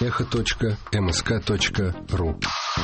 echo.msk.ru.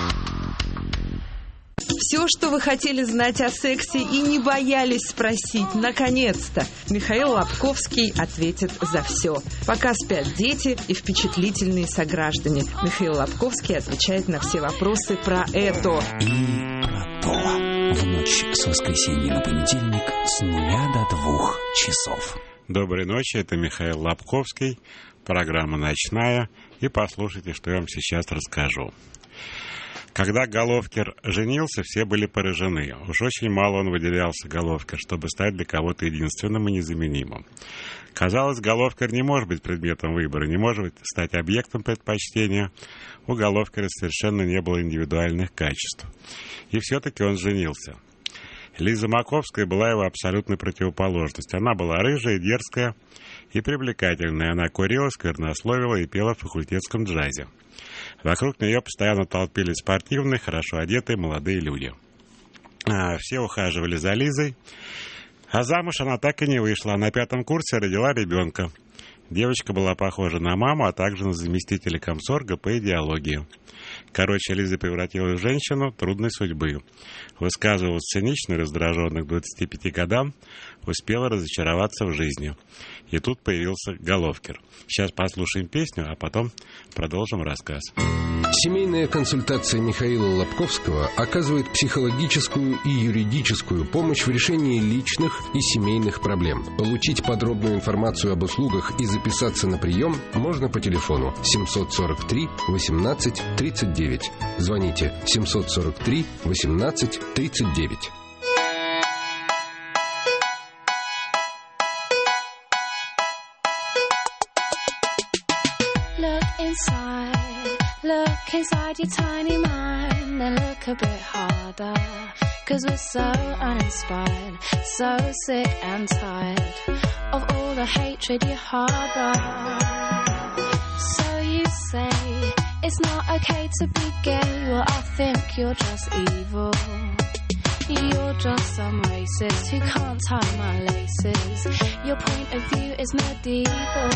Все, что вы хотели знать о сексе и не боялись спросить, наконец-то, Михаил Лобковский ответит за все. Пока спят дети и впечатлительные сограждане, Михаил Лобковский отвечает на все вопросы про это. И про то. В ночь с воскресенья на понедельник с 0 до 2 часов. Доброй ночи, это Михаил Лобковский, программа «Ночная», и послушайте, что я вам сейчас расскажу. Когда Головкер женился, все были поражены. Уж очень мало он выделялся, Головкер, чтобы стать для кого-то единственным и незаменимым. Казалось, Головкер не может быть предметом выбора, не может стать объектом предпочтения. У Головкера совершенно не было индивидуальных качеств. И все-таки он женился. Лиза Маковская была его абсолютной противоположностью. Она была рыжая, дерзкая и привлекательная. Она курила, сквернословила и пела в факультетском джазе. Вокруг нее постоянно толпились спортивные, хорошо одетые молодые люди. Все ухаживали за Лизой, а замуж она так и не вышла. На 5 курсе родила ребенка. Девочка была похожа на маму, а также на заместителя комсорга по идеологии. Короче, Лиза превратилась в женщину трудной судьбы. Высказывалась цинично и раздраженно к 25 годам, успела разочароваться в жизни. И тут появился Головкер. Сейчас послушаем песню, а потом продолжим рассказ. Семейная консультация Михаила Лобковского оказывает психологическую и юридическую помощь в решении личных и семейных проблем. Получить подробную информацию об услугах и записаться на прием можно по телефону 743 18 39. Звоните 743 18 39. Look inside your tiny mind and look a bit harder, 'cause we're so uninspired, so sick and tired of all the hatred you harbor. So you say it's not okay to be gay, well I think you're just evil. You're just some racist who can't tie my laces. Your point of view is medieval.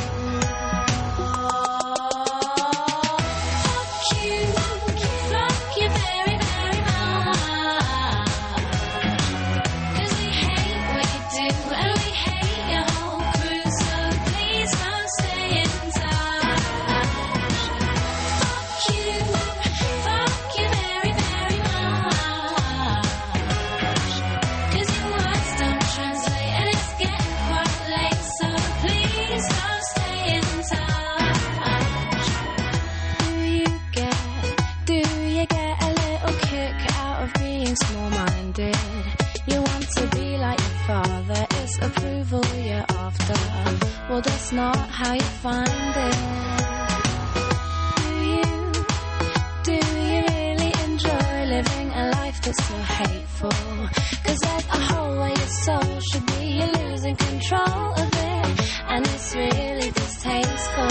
Small-minded, you want to be like your father, it's approval you're after, well that's not how you find it. Do you really enjoy living a life that's so hateful? 'Cause there's a hole where your soul should be, you're losing control of it, and it's really distasteful.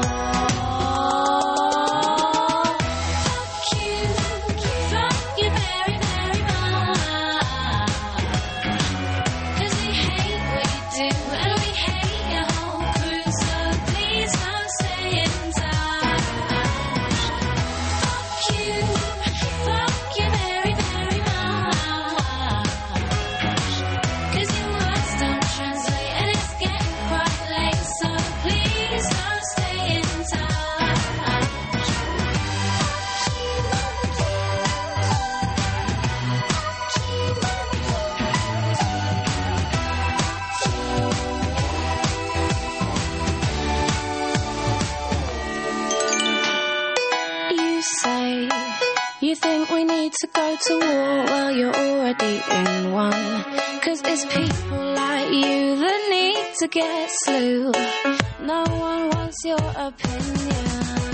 To go to war, well you're already in one, 'cause it's people like you that need to get slew. No one wants your opinion.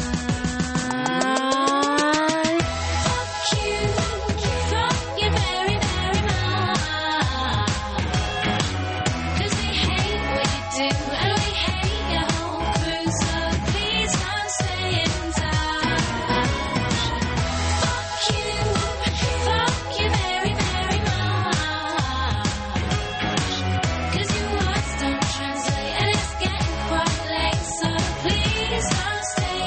Fuck you, fuck you very, very much, 'cause we hate what you do and we hate your whole crew, so please don't stay in touch. Fuck you very, very much, 'cause your words don't translate and it's getting quite late, so please don't stay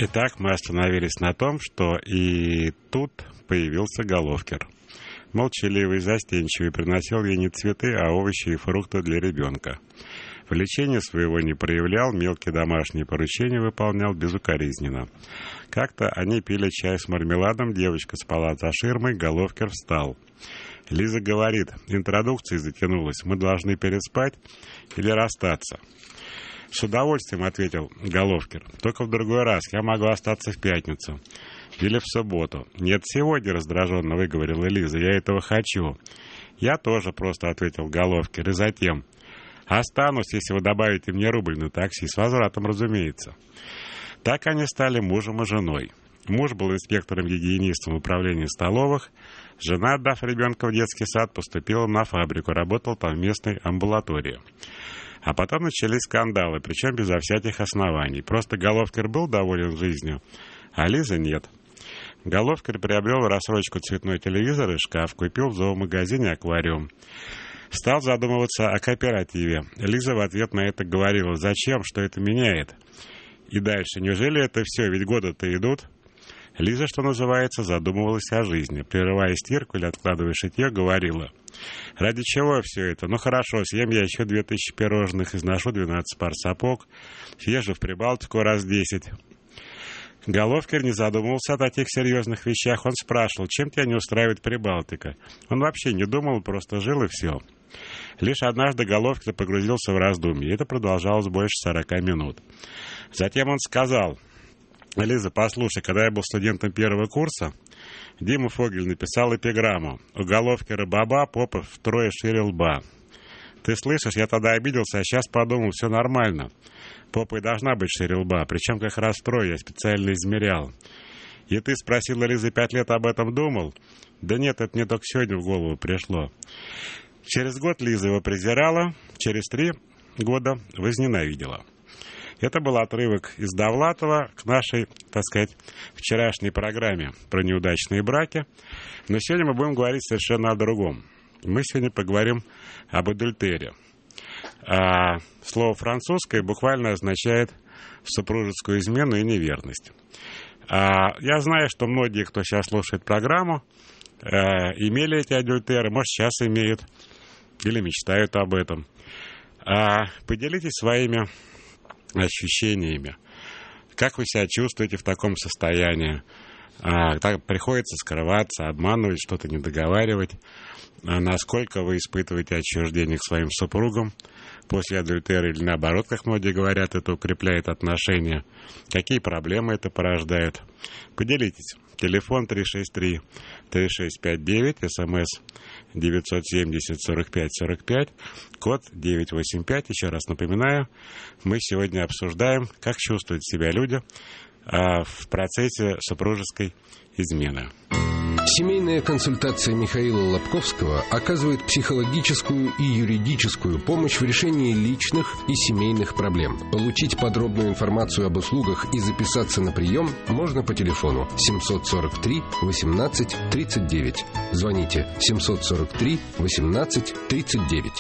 Итак, мы остановились на том, что и тут появился Головкер. Молчаливый, застенчивый, приносил ей не цветы, а овощи и фрукты для ребенка. Влечения своего не проявлял, мелкие домашние поручения выполнял безукоризненно. Как-то они пили чай с мармеладом, девочка спала за ширмой, Головкер встал. Лиза говорит, интродукция затянулась, мы должны переспать или расстаться. «С удовольствием», — ответил Головкер. «Только в другой раз. Я могу остаться в пятницу. Или в субботу». «Нет, сегодня», — раздраженно выговорила Лиза. «Я этого хочу». «Я тоже», — просто ответил Головкер. И затем: «Останусь, если вы добавите мне рубль на такси. С возвратом, разумеется». Так они стали мужем и женой. Муж был инспектором-гигиенистом управления столовых. Жена, отдав ребенка в детский сад, поступила на фабрику, работал там в местной амбулатории. А потом начались скандалы, причем безо всяких оснований. Просто Головкер был доволен жизнью, а Лиза нет. Головкер приобрел в рассрочку цветной телевизор и шкаф, купил в зоомагазине аквариум. Стал задумываться о кооперативе. Лиза в ответ на это говорила: «Зачем? Что это меняет?» И дальше: «Неужели это все? Ведь годы-то идут». Лиза, что называется, задумывалась о жизни. Прерывая стирку или откладывая шитье, говорила: «Ради чего все это? Ну хорошо, съем я еще 2000 пирожных, изношу 12 пар сапог, съезжу в Прибалтику раз 10. Головкер не задумывался о таких серьезных вещах. Он спрашивал: «Чем тебя не устраивает Прибалтика?» Он вообще не думал, просто жил и все. Лишь однажды Головкер погрузился в раздумье. Это продолжалось больше 40 минут. Затем он сказал: «Лиза, послушай, когда я был студентом первого курса, Дима Фогель написал эпиграмму: у Головкера баба, попа втрое шире лба. Ты слышишь, я тогда обиделся, а сейчас подумал, все нормально. Попа и должна быть шире лба, причем как раз втрое, я специально измерял». И ты, спросила Лиза, 5 лет об этом думал? Да нет, это мне только сегодня в голову пришло. Через год Лиза его презирала, через 3 года возненавидела. Это был отрывок из Довлатова к нашей, так сказать, вчерашней программе про неудачные браки. Но сегодня мы будем говорить совершенно о другом. Мы сегодня поговорим об адюльтере. Слово французское буквально означает супружескую измену и неверность. Я знаю, что многие, кто сейчас слушает программу, имели эти адюльтеры, может, сейчас имеют или мечтают об этом. Поделитесь своими ощущениями. Как вы себя чувствуете в таком состоянии? Так приходится скрываться, обманывать, что-то не договаривать. Насколько вы испытываете отчуждение к своим супругам после адюльтера, или наоборот, как многие говорят, это укрепляет отношения? Какие проблемы это порождает? Поделитесь. Телефон 363-3659, СМС 970-45-45, код 985. Еще раз напоминаю, мы сегодня обсуждаем, как чувствуют себя люди в процессе супружеской измены. Семейная консультация Михаила Лобковского оказывает психологическую и юридическую помощь в решении личных и семейных проблем. Получить подробную информацию об услугах и записаться на прием можно по телефону 743 18 39. Звоните 743 18 39.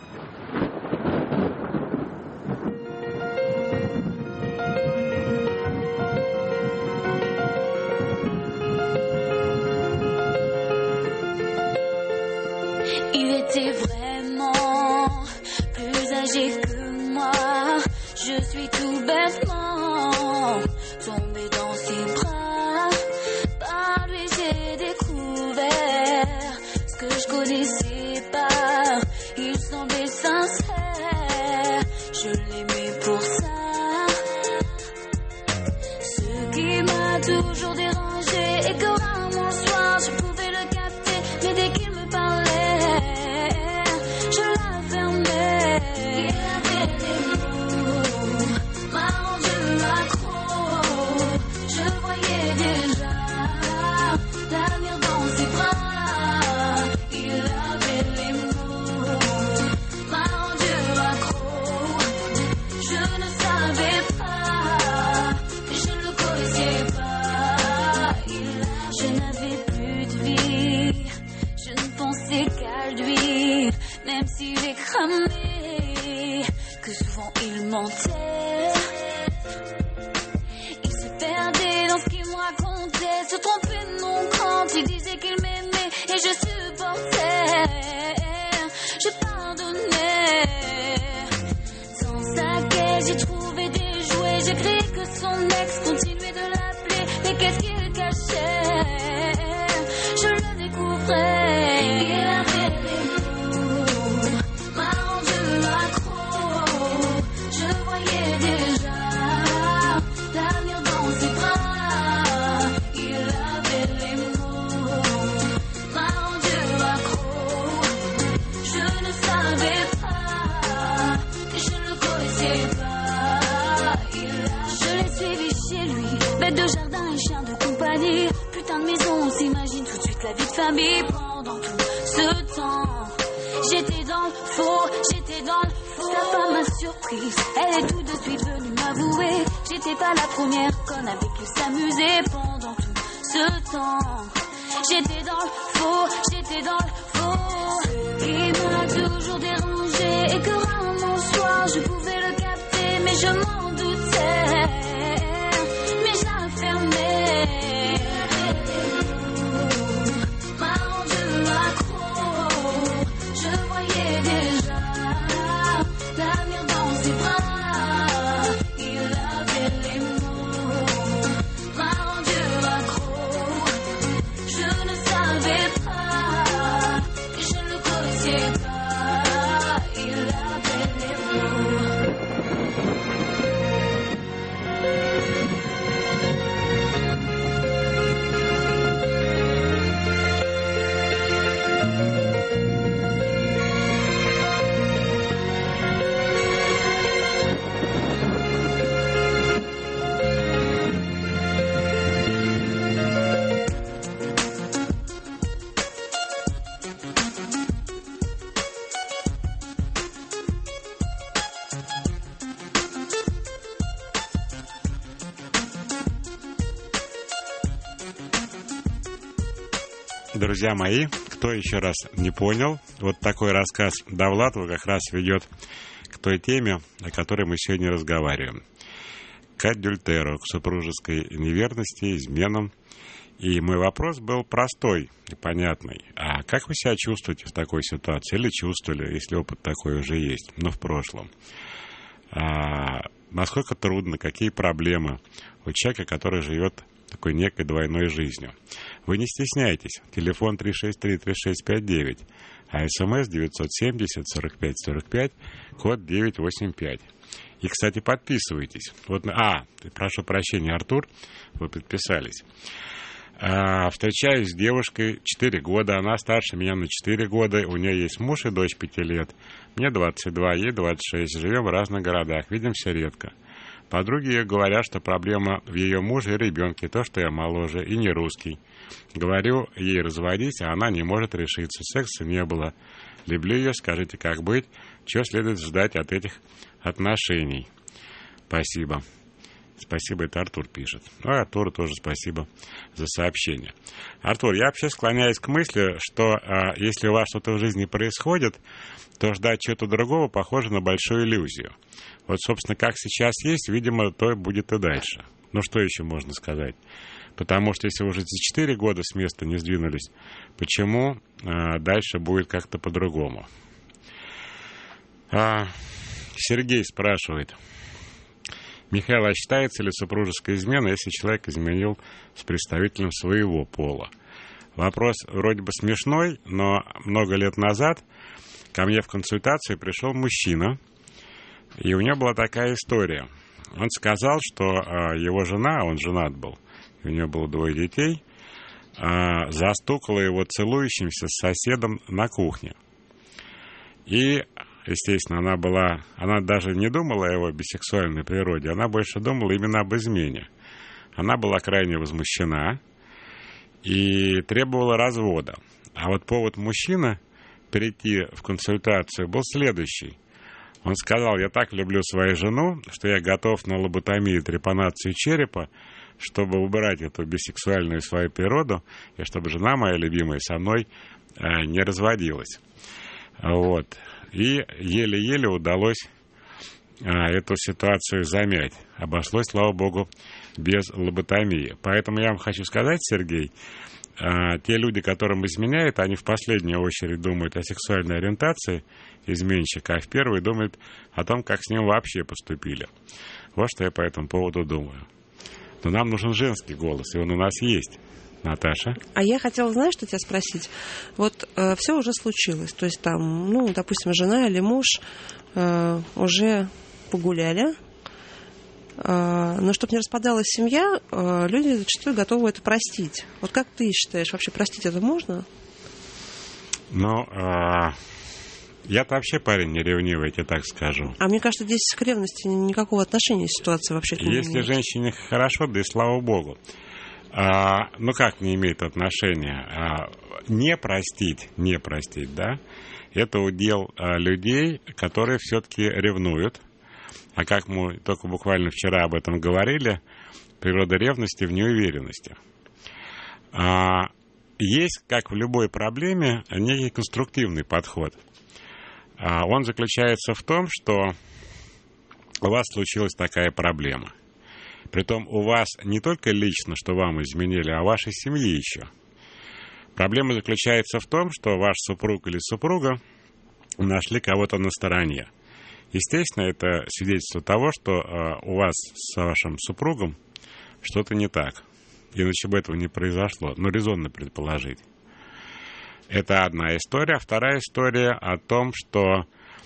Je suis tout bêtement tombée dans ses bras. Par lui j'ai découvert ce que je connaissais pas. Il semblait sincère, je l'aimais pour ça. Ce qui m'a toujours dérangé et que rarement soir je pouvais le capter, mais dès qu'il me parlait, je la fermais. Il avait des mots, m'a rendu accro. Je voyais déjà l'avenir dans ses bras. Il avait les mots, m'a rendu accro. Je ne savais pas, je ne le connaissais pas. Je n'avais plus de vie, je ne pensais qu'à lui. Même s'il est cramé, que souvent il mentait. Il se perdait se tromper de nom quand il disait qu'il m'aimait et je supportais. Je pardonnais. Sans saquet, j'ai trouvé des jouets. J'ai crié que son ex continuait de l'appeler. Mais qu'est-ce qu'il cachait? Je le découvrais. Il avait des mots, m'a rendu accro. Je voyais déjà l'avenir dans ses bras. Il avait les mots, m'a rendu accro. Je ne savais pas que je ne le connaissais pas. Je l'ai suivi chez lui, bête de jardin et chien de compagnie. Putain de maison, on s'imagine tout de suite la vie de famille. Pendant tout ce temps, j'étais dans le faux, j'étais dans le faux. Sa femme m'a surprise, elle est tout de suite venue m'avouer. J'étais pas la première conne avec qui s'amuser. Pendant tout ce temps, j'étais dans le faux, j'étais dans le faux. Il m'a toujours dérangé et que rarement le soir je pouvais le capter, mais je m'en doutais, mais je la fermais. M'a rendu accro, je voyais déjà l'avenir dans ses bras. Il avait les mots, m'a rendu accro. Je ne savais pas que je ne le connaissais pas. Il avait les mots. Друзья мои, кто еще раз не понял, вот такой рассказ Довлатова как раз ведет к той теме, о которой мы сегодня разговариваем. К адюльтеру, к супружеской неверности, изменам. И мой вопрос был простой и понятный. А как вы себя чувствуете в такой ситуации? Или чувствовали, если опыт такой уже есть, но в прошлом? Насколько трудно, какие проблемы у человека, который живет такой некой двойной жизнью? Вы не стесняйтесь. Телефон 363-3659, а СМС 970-45-45, код 985. И, кстати, подписывайтесь. Вот, прошу прощения, Артур, вы подписались. Встречаюсь с девушкой 4 года, она старше меня на 4 года, у нее есть муж и дочь 5 лет. Мне 22, ей 26, живем в разных городах, видимся редко. Подруги ей говорят, что проблема в ее муже и ребенке, то, что я моложе и не русский. Говорю ей разводить, а она не может решиться. Секса не было. Люблю ее, скажите, как быть? Чего следует ждать от этих отношений? Спасибо. Спасибо, это Артур пишет. Ну и Артуру тоже спасибо за сообщение. Артур, я вообще склоняюсь к мысли, что если у вас что-то в жизни происходит, то ждать чего-то другого похоже на большую иллюзию. Вот, собственно, как сейчас есть, видимо, то будет и дальше. Ну, что еще можно сказать? Потому что если вы уже за 4 года с места не сдвинулись, почему дальше будет как-то по-другому? Сергей спрашивает. Михаил, а считается ли супружеская измена, если человек изменил с представителем своего пола? Вопрос вроде бы смешной, но много лет назад ко мне в консультацию пришел мужчина, и у него была такая история. Он сказал, что его жена, он женат был, у него было 2 детей, застукала его целующимся с соседом на кухне. И, естественно, она даже не думала о его бисексуальной природе, она больше думала именно об измене. Она была крайне возмущена и требовала развода. А вот повод мужчины прийти в консультацию был следующий. Он сказал: я так люблю свою жену, что я готов на лоботомию, трепанацию черепа, чтобы убрать эту бисексуальную свою природу, и чтобы жена моя любимая со мной не разводилась. Вот. И еле-еле удалось эту ситуацию замять. Обошлось, слава богу, без лоботомии. Поэтому я вам хочу сказать, Сергей, те люди, которым изменяют, они в последнюю очередь думают о сексуальной ориентации изменщика, а в первую думают о том, как с ним вообще поступили. Вот что я по этому поводу думаю. Но нам нужен женский голос, и он у нас есть. Наташа? А я хотела, знаешь, что тебя спросить? Вот все уже случилось. То есть там, ну, допустим, жена или муж уже погуляли. Но чтобы не распадалась семья, люди зачастую готовы это простить. Вот как ты считаешь, вообще простить это можно? Ну, я-то вообще парень не ревнивый, я тебе так скажу. А мне кажется, здесь к ревности никакого отношения ситуации вообще к ней нет. Если женщине хорошо, да и слава богу. Ну, как не имеет отношения? Не простить, да, это удел людей, которые все-таки ревнуют. А как мы только буквально вчера об этом говорили, природа ревности в неуверенности. Есть, как в любой проблеме, некий конструктивный подход. Он заключается в том, что у вас случилась такая проблема. Притом у вас не только лично, что вам изменили, а у вашей семьи еще. Проблема заключается в том, что ваш супруг или супруга нашли кого-то на стороне. Естественно, это свидетельство того, что у вас с вашим супругом что-то не так. Иначе бы этого не произошло. Но резонно предположить. Это одна история. Вторая история о том, что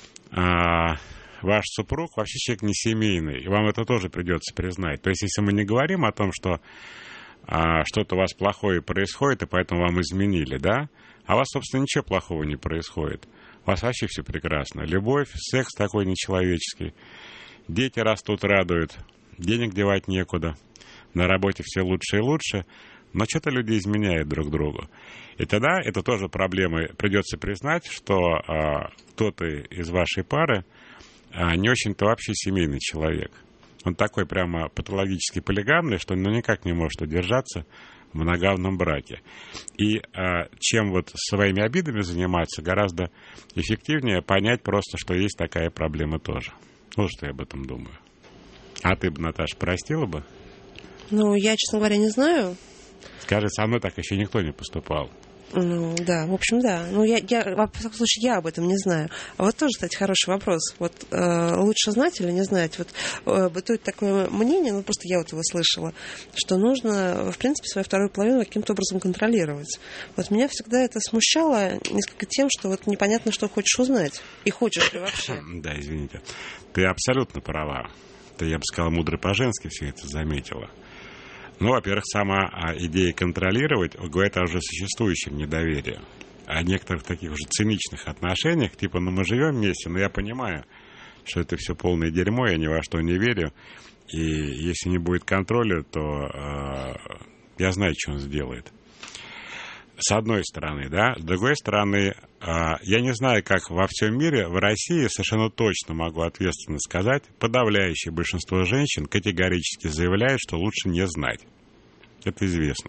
ваш супруг вообще человек не семейный. И вам это тоже придется признать. То есть, если мы не говорим о том, что что-то у вас плохое происходит, и поэтому вам изменили, да? А у вас, собственно, ничего плохого не происходит. У вас вообще все прекрасно. Любовь, секс такой нечеловеческий. Дети растут, радуют. Денег девать некуда. На работе все лучше и лучше. Но что-то люди изменяют друг другу. И тогда это тоже проблема. Придется признать, что кто-то из вашей пары не очень-то вообще семейный человек. Он такой прямо патологически полигамный, что он никак не может удержаться в моногамном браке. И чем вот своими обидами заниматься, гораздо эффективнее понять просто, что есть такая проблема тоже. Вот что я об этом думаю. А ты бы, Наташа, простила бы? Ну, я, честно говоря, не знаю. Скажи, со мной так еще никто не поступал. Ну, да, в общем, да. Ну, я во всяком случае, я об этом не знаю. А вот тоже, кстати, хороший вопрос. Вот лучше знать или не знать? Вот бытует такое мнение, ну, просто я вот его слышала, что нужно, в принципе, свою вторую половину каким-то образом контролировать. Вот меня всегда это смущало несколько тем, что вот непонятно, что хочешь узнать. И хочешь ли вообще. Да, извините. Ты абсолютно права. Ты, я бы сказал, мудро по-женски все это заметила. Ну, во-первых, сама идея контролировать говорит о уже существующем недоверии, о некоторых таких уже циничных отношениях, типа, ну, мы живем вместе, но я понимаю, что это все полное дерьмо, я ни во что не верю, и если не будет контроля, то я знаю, что он сделает. С одной стороны, да, с другой стороны, я не знаю, как во всем мире, в России совершенно точно могу ответственно сказать, подавляющее большинство женщин категорически заявляют, что лучше не знать. Это известно.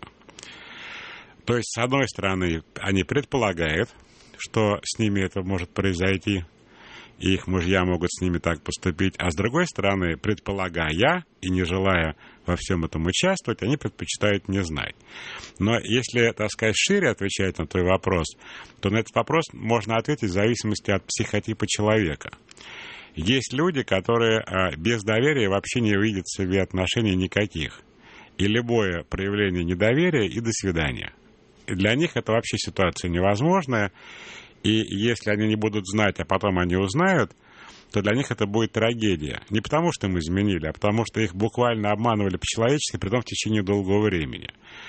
То есть, с одной стороны, они предполагают, что с ними это может произойти, и их мужья могут с ними так поступить, а с другой стороны, предполагая и не желая во всем этом участвовать, они предпочитают не знать. Но если, так сказать, шире отвечать на твой вопрос, то на этот вопрос можно ответить в зависимости от психотипа человека. Есть люди, которые без доверия вообще не видят в себе отношений никаких. И любое проявление недоверия, и до свидания. И для них это вообще ситуация невозможная. И если они не будут знать, а потом они узнают, то для них это будет трагедия. Не потому, что им изменили, а потому, что их буквально обманывали по-человечески, притом в течение долгого времени.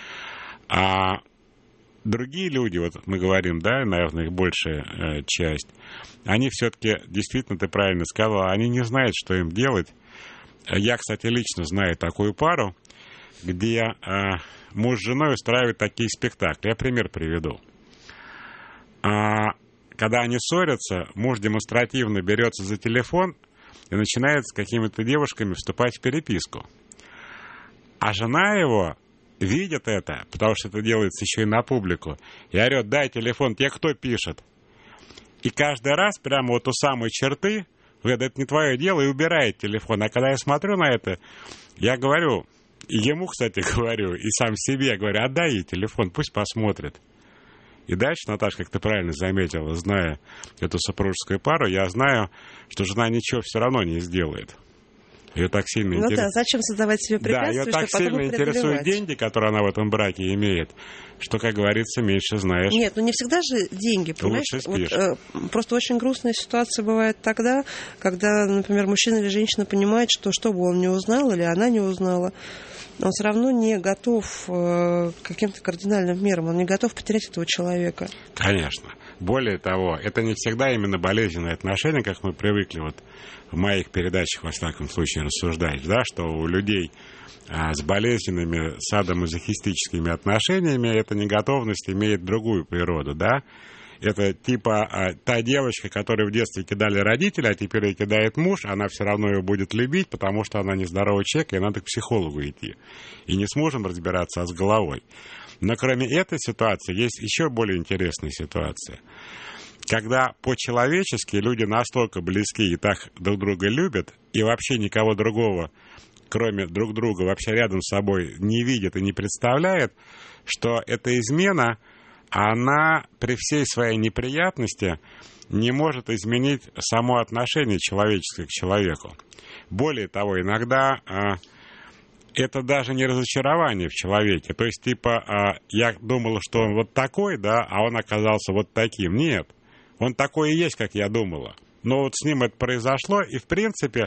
А другие люди, вот мы говорим, да, наверное, их большая часть, они все-таки, действительно, ты правильно сказала, они не знают, что им делать. Я, кстати, лично знаю такую пару, где муж с женой устраивают такие спектакли. Я пример приведу. Когда они ссорятся, муж демонстративно берется за телефон и начинает с какими-то девушками вступать в переписку. А жена его видит это, потому что это делается еще и на публику, и орет: дай телефон, тебе кто пишет? И каждый раз прямо вот у самой черты, говорит: это не твое дело, и убирает телефон. А когда я смотрю на это, я говорю: И ему, кстати, говорю, и сам себе говорю, отдай ей телефон, пусть посмотрит. И дальше, Наташа, как ты правильно заметила, зная эту супружескую пару, я знаю, что жена ничего все равно не сделает. Ее так сильно интересует. Да, зачем создавать себе препятствия, да, ее так сильно интересуют деньги, которые она в этом браке имеет, что, как говорится, меньше знаешь. Нет, ну не всегда же деньги, понимаешь? Вот, просто очень грустная ситуация бывает тогда, когда, например, мужчина или женщина понимает, что бы он не узнал или она не узнала, он все равно не готов к каким-то кардинальным мерам, он не готов потерять этого человека. Конечно. Более того, это не всегда именно болезненные отношения, как мы привыкли вот в моих передачах, во всяком случае, рассуждать, да, что у людей с болезненными садомазохистическими отношениями эта неготовность имеет другую природу, да. Это типа та девочка, которую в детстве кидали родители, а теперь ее кидает муж, она все равно ее будет любить, потому что она нездоровый человек, и надо к психологу идти. И не с мужем разбираться, а с головой. Но кроме этой ситуации есть еще более интересная ситуация. Когда по-человечески люди настолько близки и так друг друга любят, и вообще никого другого, кроме друг друга, вообще рядом с собой не видят и не представляют, что эта измена, она при всей своей неприятности не может изменить само отношение человеческое к человеку. Более того, иногда это даже не разочарование в человеке. То есть, типа, я думала, что он вот такой, да, а он оказался вот таким. Нет, он такой и есть, как я думала. Но вот с ним это произошло, и, в принципе,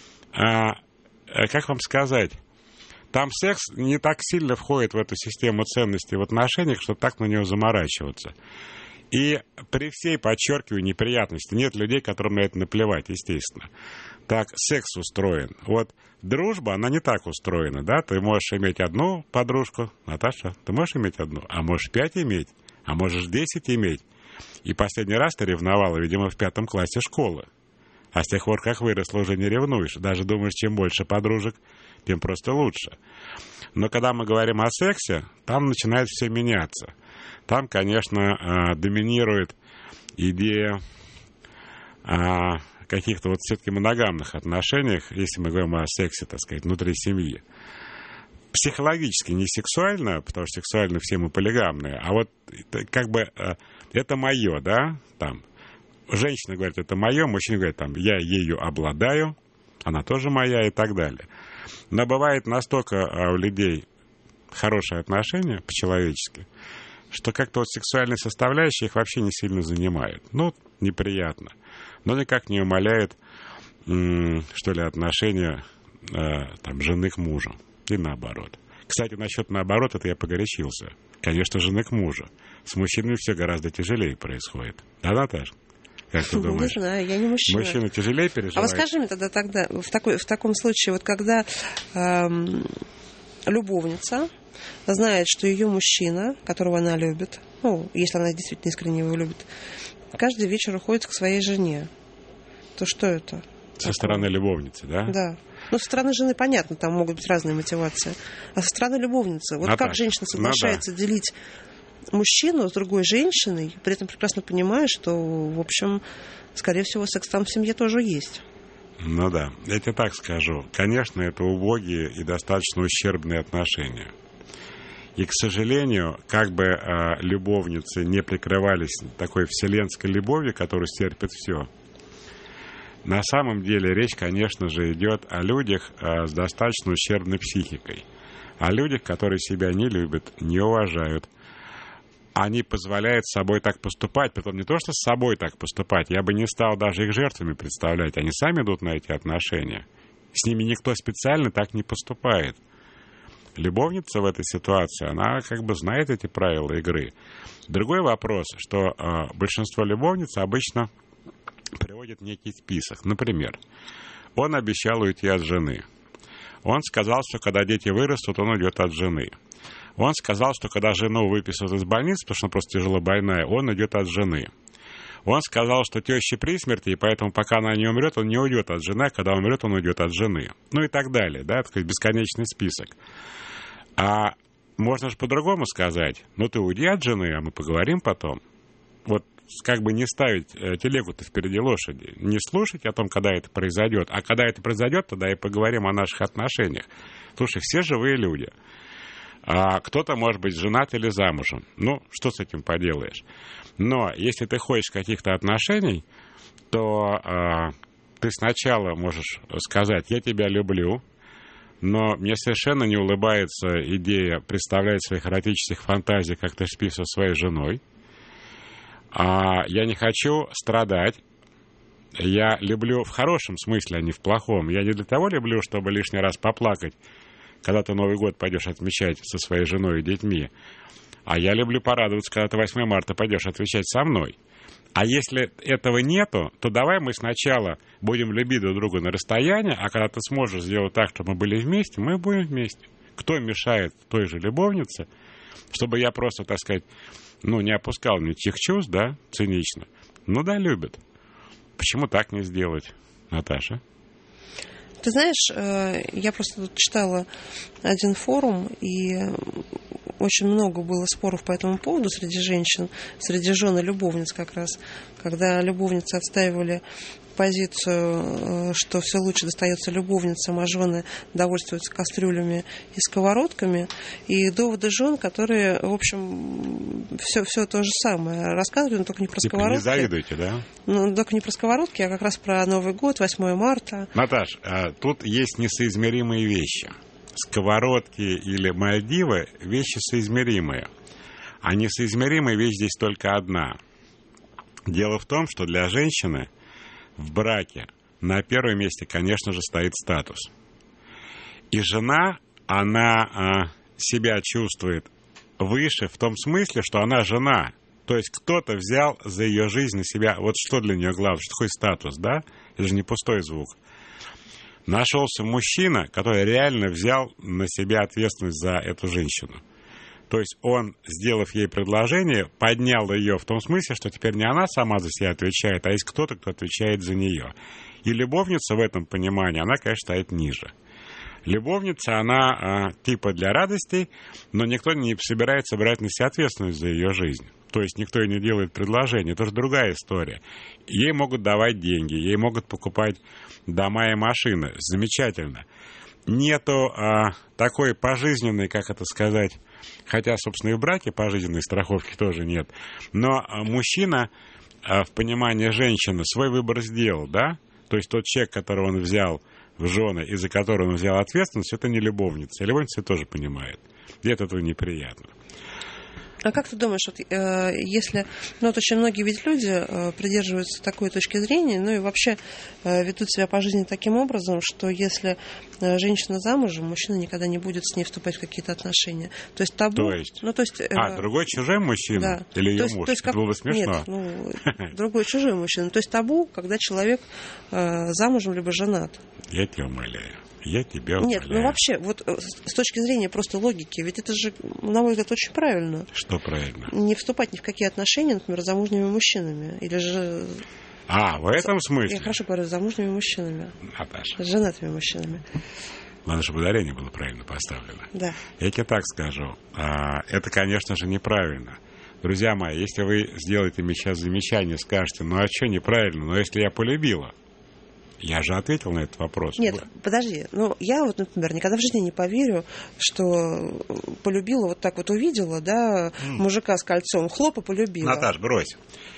как вам сказать, там секс не так сильно входит в эту систему ценностей в отношениях, чтобы так на него заморачиваться. И при всей, подчеркиваю, неприятности, нет людей, которым на это наплевать, естественно. Так секс устроен. Вот дружба, она не так устроена, да? Ты можешь иметь одну подружку, Наташа, ты можешь иметь одну, а можешь 5 иметь, а можешь 10 иметь. И последний раз ты ревновала, видимо, в 5 классе школы. А с тех пор, как выросла, уже не ревнуешь. Даже думаешь, чем больше подружек, тем просто лучше. Но когда мы говорим о сексе, там начинает все меняться. Там, конечно, доминирует идея о каких-то вот все-таки моногамных отношениях, если мы говорим о сексе, так сказать, внутри семьи. Психологически, не сексуально, потому что сексуально все мы полигамные, а вот как бы это мое, да, там. Женщина говорит, это мое, мужчина говорит, там, я ею обладаю, она тоже моя и так далее. Но бывает настолько у людей хорошие отношения по-человечески, что как-то вот сексуальная составляющая их вообще не сильно занимает. Ну, неприятно. Но никак не умаляет, что ли, отношения там, жены к мужу. И наоборот. Кстати, насчет наоборот, это я погорячился. Конечно, жены к мужу. С мужчинами все гораздо тяжелее происходит. Да, Наташа? Как ты думаешь? Не знаю, я не мужчина. Мужчина тяжелее переживает? А вот скажи мне тогда в таком случае, вот когда любовница знает, что ее мужчина, которого она любит, ну, если она действительно искренне его любит, каждый вечер уходит к своей жене, то что это? Со стороны любовницы, да? Да. Ну, со стороны жены, понятно, там могут быть разные мотивации. А со стороны любовницы, вот Наташа, как женщина соглашается делить мужчину с другой женщиной, при этом прекрасно понимая, что, в общем, скорее всего, секс там в семье тоже есть. Ну да, я тебе так скажу. Конечно, это убогие и достаточно ущербные отношения. И, к сожалению, как бы любовницы не прикрывались такой вселенской любовью, которая стерпит все, на самом деле речь, конечно же, идет о людях с достаточно ущербной психикой. О людях, которые себя не любят, не уважают. Они позволяют с собой так поступать, притом не то, что с собой так поступать, я бы не стал даже их жертвами представлять, они сами идут на эти отношения. С ними никто специально так не поступает. Любовница в этой ситуации, она как бы знает эти правила игры. Другой вопрос, что большинство любовниц обычно приводит некий список. Например, он обещал уйти от жены. Он сказал, что когда дети вырастут, он уйдет от жены. Он сказал, что когда жену выписывают из больницы, потому что она просто тяжело больная, он уйдет от жены. Он сказал, что теща при смерти, и поэтому пока она не умрет, он не уйдет от жены, а когда умрет, он уйдет от жены. Ну и так далее, да, такой бесконечный список. А можно же по-другому сказать, ну ты уйди от жены, а мы поговорим потом. Вот как бы не ставить телегу-то впереди лошади. Не слушать о том, когда это произойдет. А когда это произойдет, тогда и поговорим о наших отношениях. Слушай, все живые люди. Кто-то может быть женат или замужем. Ну, что с этим поделаешь? Но если ты хочешь каких-то отношений, то ты сначала можешь сказать: я тебя люблю, но мне совершенно не улыбается идея представлять в своих эротических фантазиях, как ты спишь со своей женой. Я не хочу страдать. Я люблю в хорошем смысле, а не в плохом. Я не для того люблю, чтобы лишний раз поплакать, когда ты Новый год пойдешь отмечать со своей женой и детьми. А я люблю порадоваться, когда ты 8 марта пойдешь отвечать со мной. А если этого нету, то давай мы сначала будем любить друг друга на расстоянии, а когда ты сможешь сделать так, чтобы мы были вместе, мы будем вместе. Кто мешает той же любовнице, чтобы я просто, так сказать, не опускал никаких чувств, да, цинично. Ну да, любят. Почему так не сделать, Наташа? Ты знаешь, я просто тут читала один форум, и очень много было споров по этому поводу среди женщин, среди жен и любовниц как раз, когда любовницы отстаивали позицию, что все лучше достается любовницам, а жены довольствуются кастрюлями и сковородками, и доводы жен, которые, в общем, все то же самое рассказывают, но только не про сковородки. Не завидуйте, да? Ну, только не про сковородки, а как раз про Новый год, 8 марта. Наташ, тут есть несоизмеримые вещи. Сковородки или Мальдивы – вещи соизмеримые. А несоизмеримая вещь здесь только одна. Дело в том, что для женщины в браке на первом месте, конечно же, стоит статус. И жена, она себя чувствует выше в том смысле, что она жена. То есть кто-то взял за ее жизнь на себя. Вот что для нее главное, что такое статус, да? Это же не пустой звук. Нашелся мужчина, который реально взял на себя ответственность за эту женщину. То есть он, сделав ей предложение, поднял ее в том смысле, что теперь не она сама за себя отвечает, а есть кто-то, кто отвечает за нее. И любовница в этом понимании, она, конечно, стоит ниже. Любовница, она типа для радостей, но никто не собирается брать на себя ответственность за ее жизнь. То есть никто ей не делает предложение. Это же другая история. Ей могут давать деньги, ей могут покупать дома и машины. Замечательно. Нету такой пожизненной, как это сказать, хотя, собственно, и в браке пожизненной страховки тоже нет. Но мужчина в понимании женщины свой выбор сделал, да? То есть тот человек, которого он взял в жены и за которого он взял ответственность, это не любовница. И любовница тоже понимает. И от этого неприятно. А как ты думаешь, вот, если... вот очень многие ведь люди придерживаются такой точки зрения, и вообще ведут себя по жизни таким образом, что если женщина замужем, мужчина никогда не будет с ней вступать в какие-то отношения. То есть табу... То есть? Другой чужой мужчина? Да. Или ее муж? Это было бы смешно. Нет, другой чужой мужчина. То есть табу, когда человек замужем либо женат. Я тебя умоляю. Я тебя умоляю. Нет, вообще, вот с точки зрения просто логики, ведь это же, на мой взгляд, очень правильно. Что правильно? Не вступать ни в какие отношения, например, с замужними мужчинами. Или же... в этом смысле? Я хорошо говорю, с замужними мужчинами. Наташа. С женатыми мужчинами. Надо, чтобы ударение было правильно поставлено. Да. Я тебе так скажу. Это, конечно же, неправильно. Друзья мои, если вы сделаете мне сейчас замечание, скажете, а что неправильно? Но если я полюбила, я же ответил на этот вопрос. Нет, подожди. Я вот, например, никогда в жизни не поверю, что полюбила, вот так вот увидела, да, мужика с кольцом, хлоп и полюбила. Наташ, брось.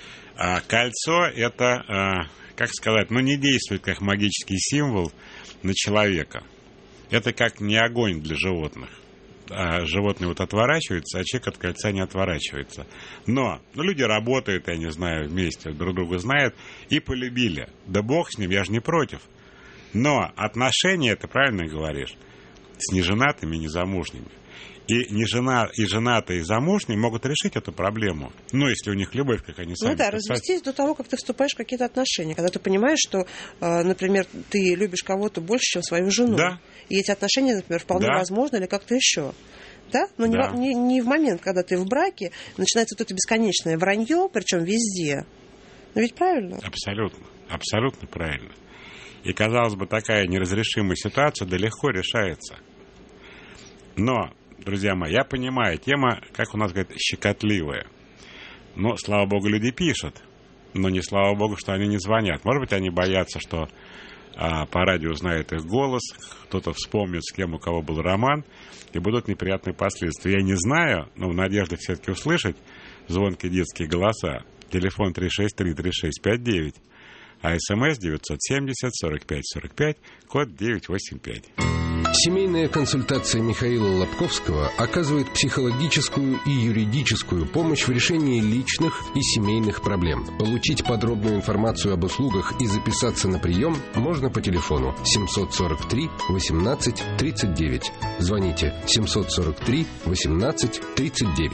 Кольцо, это, как сказать, не действует как магический символ на человека. Это как не огонь для животных. Животные отворачиваются, а человек от кольца не отворачивается. Но люди работают, я не знаю, вместе, друг друга знают, и полюбили. Да бог с ним, я же не против. Но отношения, ты правильно говоришь, с неженатыми и незамужними. И женатые и замужние могут решить эту проблему. Если у них любовь, как они сами. Развестись до того, как ты вступаешь в какие-то отношения. Когда ты понимаешь, что, например, ты любишь кого-то больше, чем свою жену. Да. И эти отношения, например, вполне возможны или как-то еще. Да? Но да. Не в момент, когда ты в браке, начинается вот это бесконечное вранье, причем везде. Но ведь правильно? Абсолютно. Абсолютно правильно. И, казалось бы, такая неразрешимая ситуация да легко решается. Но, друзья мои, я понимаю, тема, как у нас говорят, щекотливая. Но, слава богу, люди пишут. Но не слава богу, что они не звонят. Может быть, они боятся, что по радио узнает их голос, кто-то вспомнит, с кем у кого был роман, и будут неприятные последствия. Я не знаю, но в надежде все-таки услышать звонкие детские голоса. Телефон 363-3659, а СМС 970-45-45, код 985. Семейная консультация Михаила Лобковского оказывает психологическую и юридическую помощь в решении личных и семейных проблем. Получить подробную информацию об услугах и записаться на прием можно по телефону 743 18 39. Звоните 743 18 39.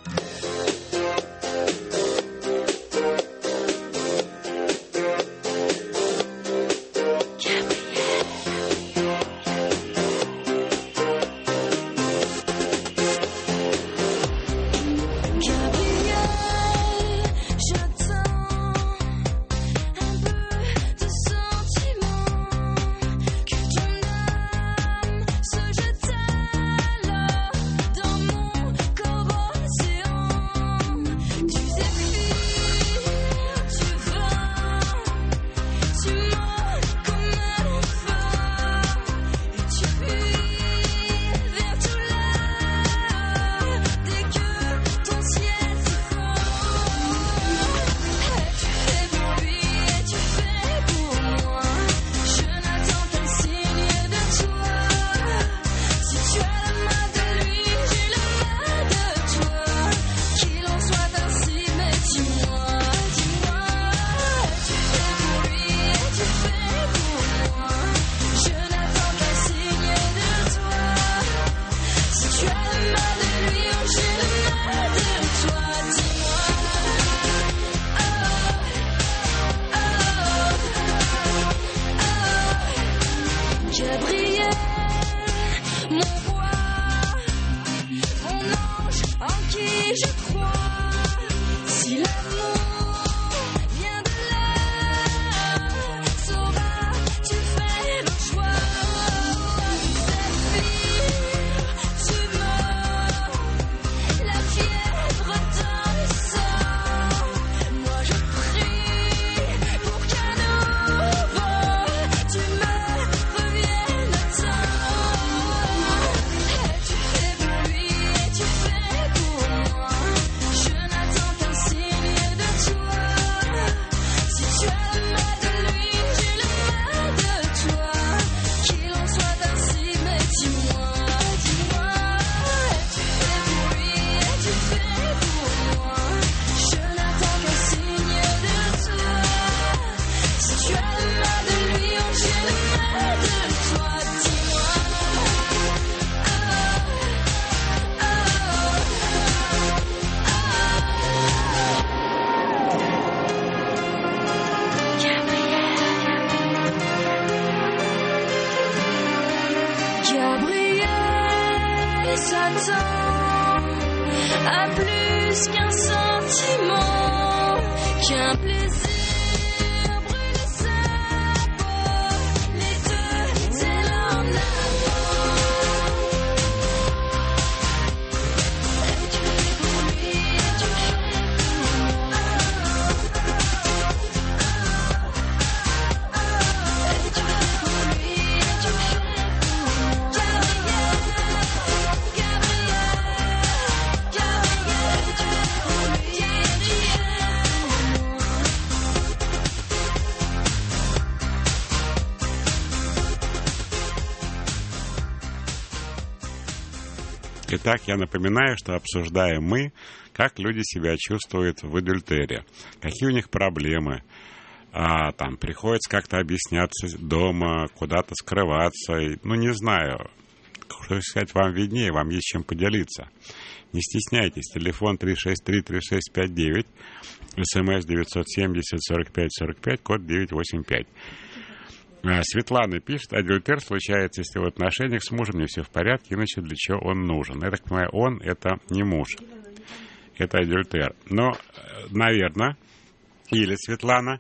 à plus qu'un sentiment, qu'un plaisir brûle sa peau, les deux c'est l'un et tu fais pour lui, et tu fais pour moi, et tu fais pour lui, et tu fais pour moi. Итак, я напоминаю, что обсуждаем мы, как люди себя чувствуют в адюльтере, какие у них проблемы. Там приходится как-то объясняться дома, куда-то скрываться. Не знаю, что сказать, вам виднее, вам есть чем поделиться. Не стесняйтесь, телефон 363-3659, СМС 970-45-45, код 985. Светлана пишет, адюльтер случается, если в отношениях с мужем не все в порядке, иначе для чего он нужен. Я так понимаю, он — это не муж, это адюльтер. Но, наверное, или Светлана,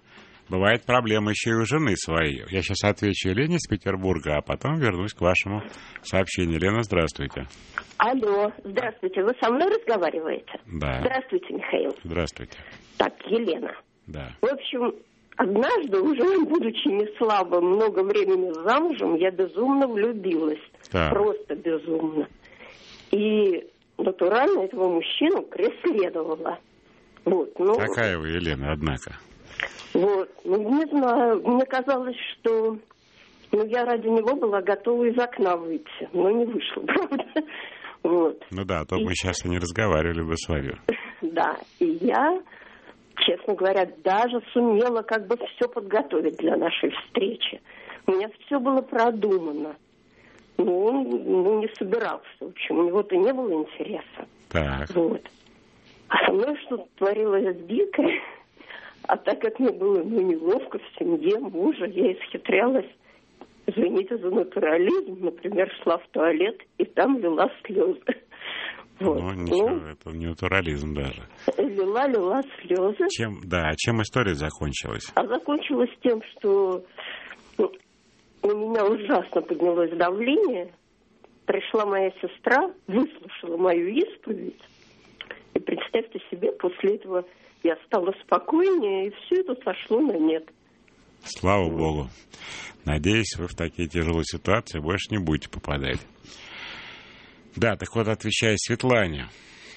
Бывает проблема еще и у жены своей. Я сейчас отвечу Елене из Петербурга, а потом вернусь к вашему сообщению. Лена, здравствуйте. Алло, здравствуйте. Вы со мной разговариваете? Да. Здравствуйте, Михаил. Здравствуйте. Так, Елена. Да. В общем, однажды, уже будучи не слабо, много времени замужем, я безумно влюбилась. Так. Просто безумно. И натурально этого мужчину преследовала. Вот, ну, Какая вы, Елена, однако? Вот, ну, не знаю, мне казалось, что я ради него была готова из окна выйти, но не вышла, правда? Вот. Ну да, а то мы сейчас и не разговаривали бы с вами. Да, и я, честно говоря, даже сумела как бы все подготовить для нашей встречи. У меня все было продумано. Но он не собирался, в общем, у него-то не было интереса. Так. Вот. А со мной что-то творилось дикое. А так как мне было неловко в семье мужа, я исхитрялась, извините за натурализм, например, шла в туалет и там лила слезы. Вот. Ну, ничего, это не натурализм даже. Лила слезы. Чем история закончилась? А закончилась тем, что у меня ужасно поднялось давление. Пришла моя сестра, выслушала мою исповедь. И представьте себе, после этого я стала спокойнее, и все это сошло на нет. Слава Богу. Надеюсь, вы в такие тяжелые ситуации больше не будете попадать. Да, так вот, отвечая Светлане.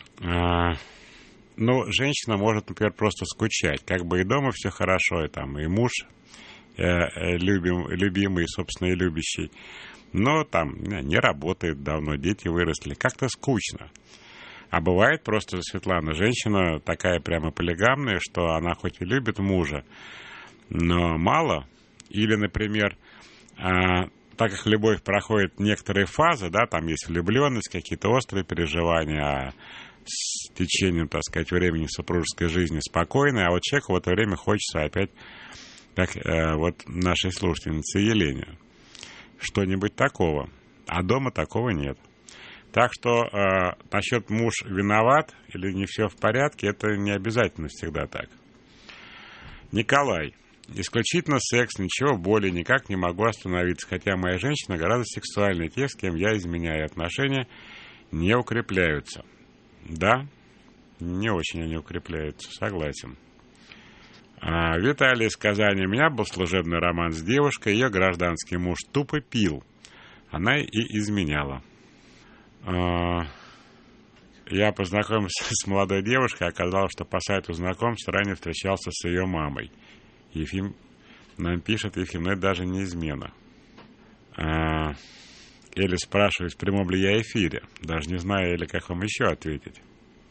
Женщина может, например, просто скучать. Как бы и дома все хорошо, и там и муж любимый, собственно, и любящий. Но там не работает давно, дети выросли. Как-то скучно. А бывает просто, Светлана, женщина такая прямо полигамная, что она хоть и любит мужа, но мало. Или, например, так как любовь проходит некоторые фазы, да, там есть влюбленность, какие-то острые переживания, а с течением, так сказать, времени супружеской жизни спокойной, а вот человеку в это время хочется опять, как вот нашей слушательнице Елене, что-нибудь такого. А дома такого нет. Так что насчет муж виноват или не все в порядке, это не обязательно всегда так. Николай. Исключительно секс, ничего более, никак не могу остановиться. Хотя моя женщина гораздо сексуальнее. Те, с кем я изменяю отношения, не укрепляются. Да, не очень они укрепляются, согласен. Виталий из Казани. У меня был служебный роман с девушкой, ее гражданский муж тупо пил. Она и изменяла. Я познакомился с молодой девушкой, оказалось, что по сайту знакомств ранее встречался с ее мамой. Ефим нам пишет, Ефим, но это даже не измена. Или спрашивает, в прямом ли я эфире. Даже не знаю, или как вам еще ответить.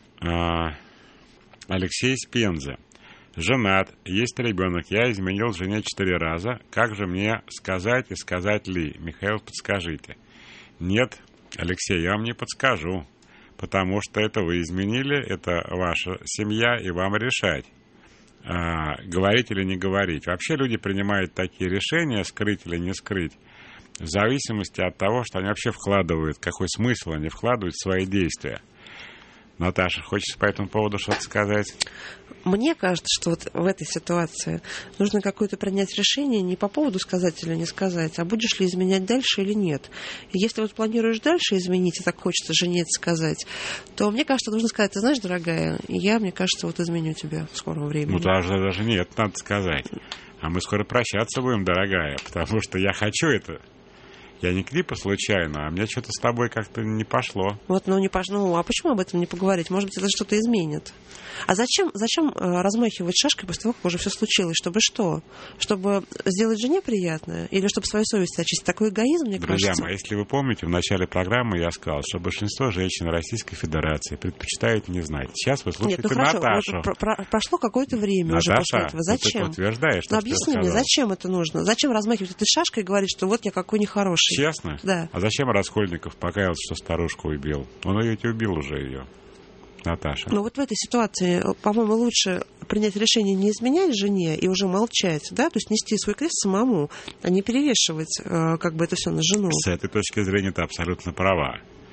Алексей из Пензы. Женат, есть ребенок, я изменил жене 4 раза. Как же мне сказать и сказать ли? Михаил, подскажите. Нет, Алексей, я вам не подскажу, потому что это вы изменили, это ваша семья, и вам решать, говорить или не говорить. Вообще люди принимают такие решения, скрыть или не скрыть, в зависимости от того, что они вообще вкладывают, какой смысл они вкладывают в свои действия. Наташа, хочешь по этому поводу что-то сказать? Мне кажется, что вот в этой ситуации нужно какое-то принять решение не по поводу сказать или не сказать, а будешь ли изменять дальше или нет. И если вот планируешь дальше изменить, и так хочется жене это сказать, то мне кажется, нужно сказать, ты знаешь, дорогая, мне кажется, вот изменю тебя в скором времени. Ну, даже нет, надо сказать. А мы скоро прощаться будем, дорогая, потому что я хочу это. Я не клипа случайно, а мне что-то с тобой как-то не пошло. Вот, не пошло. А почему об этом не поговорить? Может быть, это что-то изменит. А зачем размахивать шашкой после того, как уже все случилось? Чтобы что? Чтобы сделать жене приятное? Или чтобы свою совесть очистить? Такой эгоизм, мне кажется. Друзья мои, если вы помните, в начале программы я сказал, что большинство женщин Российской Федерации предпочитают не знать. Сейчас вы слушаете Наташу. Прошло какое-то время Наташа, уже после этого. Зачем? Ты утверждаешь, что объясни мне, зачем это нужно? Зачем размахивать этой шашкой и говорить, что вот я какой нехороший? Честно? Да. А зачем Раскольников покаялся, что старушку убил? Он ее убил уже ее. Наташа. Ну вот в этой ситуации, по-моему, лучше принять решение не изменять жене и уже молчать, да, то есть нести свой крест самому, а не перевешивать как бы это все на жену. С этой точки зрения ты абсолютно права.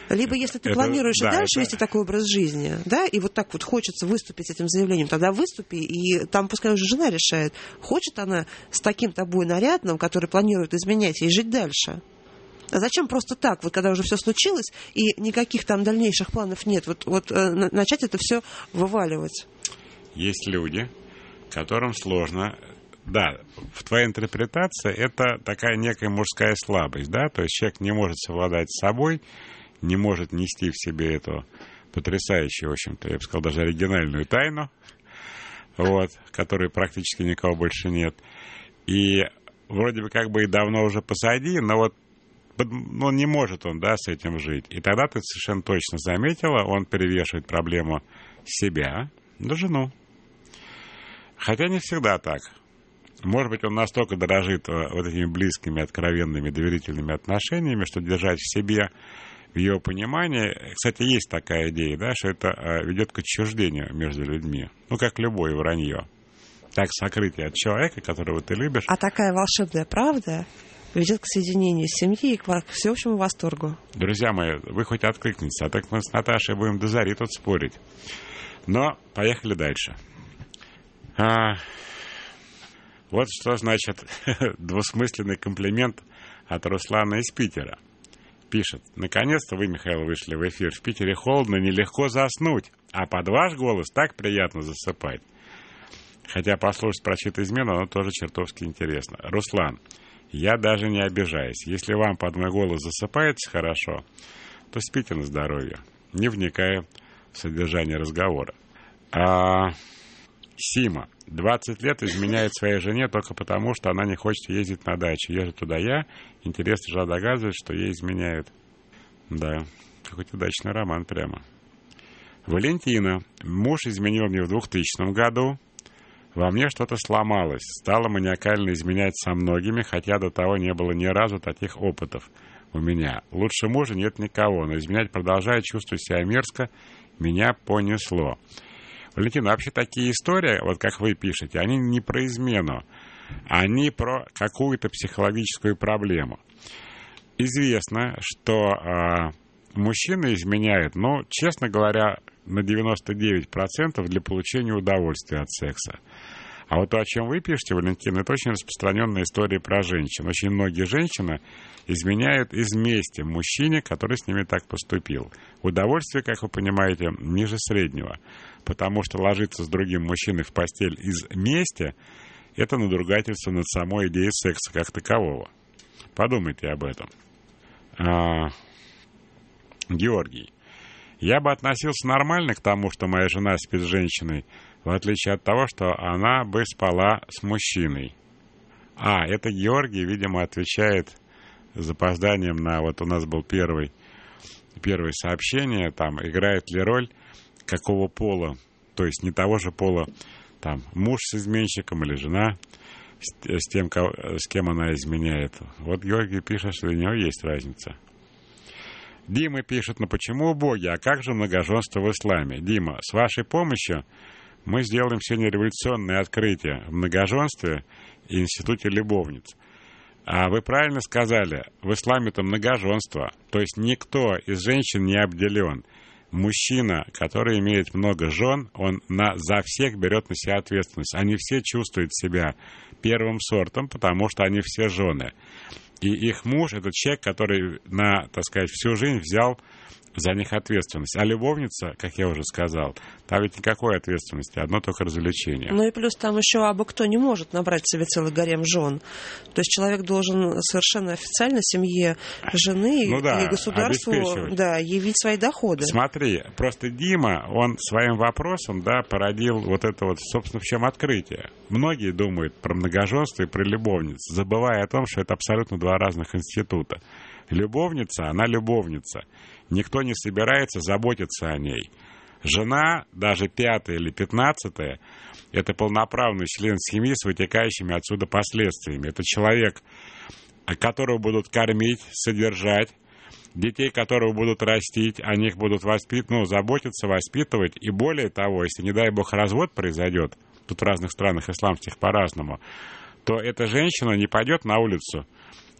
Либо если ты планируешь и дальше вести такой образ жизни, да, и вот так вот хочется выступить с этим заявлением, тогда выступи, и там пускай уже жена решает, хочет она с таким тобой нарядным, который планирует изменять, и жить дальше. А зачем просто так, вот когда уже все случилось, и никаких там дальнейших планов нет, вот начать это все вываливать? Есть люди, которым сложно. Да, в твоей интерпретации это такая некая мужская слабость, да, то есть человек не может совладать с собой, не может нести в себе эту потрясающую, в общем-то, я бы сказал, даже оригинальную тайну, вот, которой практически никого больше нет. И вроде бы как бы и давно уже посади, но вот не может он, да, с этим жить. И тогда ты совершенно точно заметила, он перевешивает проблему себя на жену. Хотя не всегда так. Может быть, он настолько дорожит вот этими близкими, откровенными, доверительными отношениями, что держать в себе, в его понимании... Кстати, есть такая идея, да, что это ведет к отчуждению между людьми. Ну, как любое вранье. Так, сокрытие от человека, которого ты любишь. А такая волшебная правда ведет к соединению семьи и к всеобщему восторгу. Друзья мои, вы хоть откликнитесь, а так мы с Наташей будем до зари тут спорить. Но поехали дальше. Вот что значит двусмысленный комплимент от Руслана из Питера. Пишет: наконец-то вы, Михаил, вышли в эфир. В Питере холодно, нелегко заснуть, а под ваш голос так приятно засыпать. Хотя послушать про чью-то измену, оно тоже чертовски интересно. Руслан, я даже не обижаюсь. Если вам под мой голос засыпается хорошо, то спите на здоровье, не вникая в содержание разговора. Сима 20 лет изменяет своей жене только потому, что она не хочет ездить на дачу. Езжу туда я. Интересно, жена догадывается, что ей изменяют. Да, какой-то дачный роман прямо. Валентина. Муж изменил мне в 2000 году. Во мне что-то сломалось. Стала маниакально изменять со многими, хотя до того не было ни разу таких опытов у меня. Лучше мужа нет никого, но изменять продолжаю, чувствую себя мерзко. Меня понесло. Валентина, вообще такие истории, вот как вы пишете, они не про измену, они про какую-то психологическую проблему. Известно, что мужчины изменяют, честно говоря, на 99% для получения удовольствия от секса. А вот то, о чем вы пишете, Валентина, это очень распространенная история про женщин. Очень многие женщины изменяют из мести мужчине, который с ними так поступил. Удовольствие, как вы понимаете, ниже среднего. Потому что ложиться с другим мужчиной в постель из мести – это надругательство над самой идеей секса как такового. Подумайте об этом. Георгий. Я бы относился нормально к тому, что моя жена спит с женщиной, в отличие от того, что она бы спала с мужчиной. Это Георгий, видимо, отвечает с запозданием на... Вот у нас был первое сообщение, там, играет ли роль какого пола, то есть не того же пола, там, муж с изменщиком или жена с тем, с кем она изменяет. Вот Георгий пишет, что у него есть разница. Дима пишет: почему боги, а как же многоженство в исламе? Дима, с вашей помощью мы сделаем сегодня революционное открытие в многоженстве и институте любовниц. А вы правильно сказали, в исламе-то многоженство, то есть никто из женщин не обделен. Мужчина, который имеет много жен, он за всех берет на себя ответственность. Они все чувствуют себя первым сортом, потому что они все жены. И их муж — это человек, который всю жизнь взял за них ответственность. А любовница, как я уже сказал, там ведь никакой ответственности, одно только развлечение. Ну и плюс там еще абы кто не может набрать себе целый гарем жен. То есть человек должен совершенно официально семье жены и государству явить свои доходы. Смотри, просто Дима, он своим вопросом породил вот это вот, собственно, в чем открытие. Многие думают про многоженство и про любовниц, забывая о том, что это абсолютно два разных института. Любовница, она любовница. Никто не собирается заботиться о ней. Жена, даже 5-я или 15-я, это полноправный член семьи с вытекающими отсюда последствиями. Это человек, которого будут кормить, содержать, детей которого будут растить, о них будут заботиться, воспитывать. И более того, если, не дай бог, развод произойдет, тут в разных странах исламских по-разному, то эта женщина не пойдет на улицу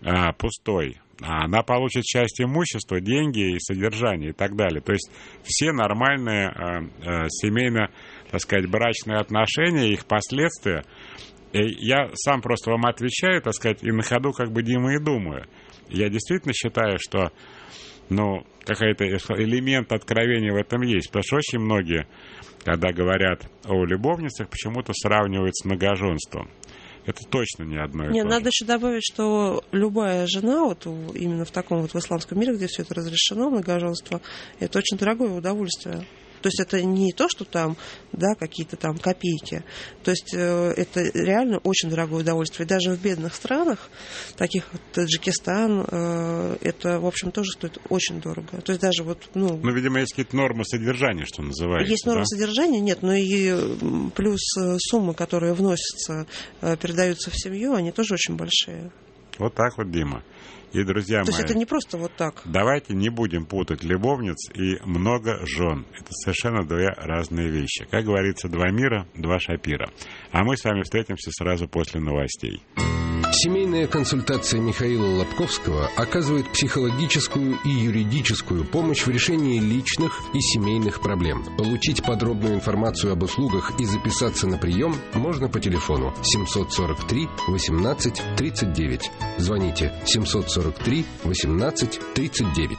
пустой, она получит часть имущества, деньги и содержание и так далее. То есть все нормальные семейно, так сказать, брачные отношения, их последствия. И я сам просто вам отвечаю, так сказать, и на ходу как бы, Дима, и думаю. Я действительно считаю, что какой-то элемент откровения в этом есть. Потому что очень многие, когда говорят о любовницах, почему-то сравнивают с многоженством. Это точно не одно и то же. Надо еще добавить, что любая жена, вот именно в таком вот в исламском мире, где все это разрешено, многоженство, это очень дорогое удовольствие. То есть это не то, что там, да, какие-то там копейки. То есть это реально очень дорогое удовольствие. И даже в бедных странах, таких как Таджикистан, это, в общем, тоже стоит очень дорого. То есть даже вот, видимо, есть какие-то нормы содержания, что называется. Есть нормы содержания, нет, но и плюс суммы, которые вносятся, передаются в семью, они тоже очень большие. Вот так вот, Дима. И, друзья мои, то есть это не просто вот так. Давайте не будем путать любовниц и много жен. Это совершенно две разные вещи. Как говорится, два мира, два шапира. А мы с вами встретимся сразу после новостей. Семейная консультация Михаила Лобковского оказывает психологическую и юридическую помощь в решении личных и семейных проблем. Получить подробную информацию об услугах и записаться на прием можно по телефону 743 18 39. Звоните 743 18 39.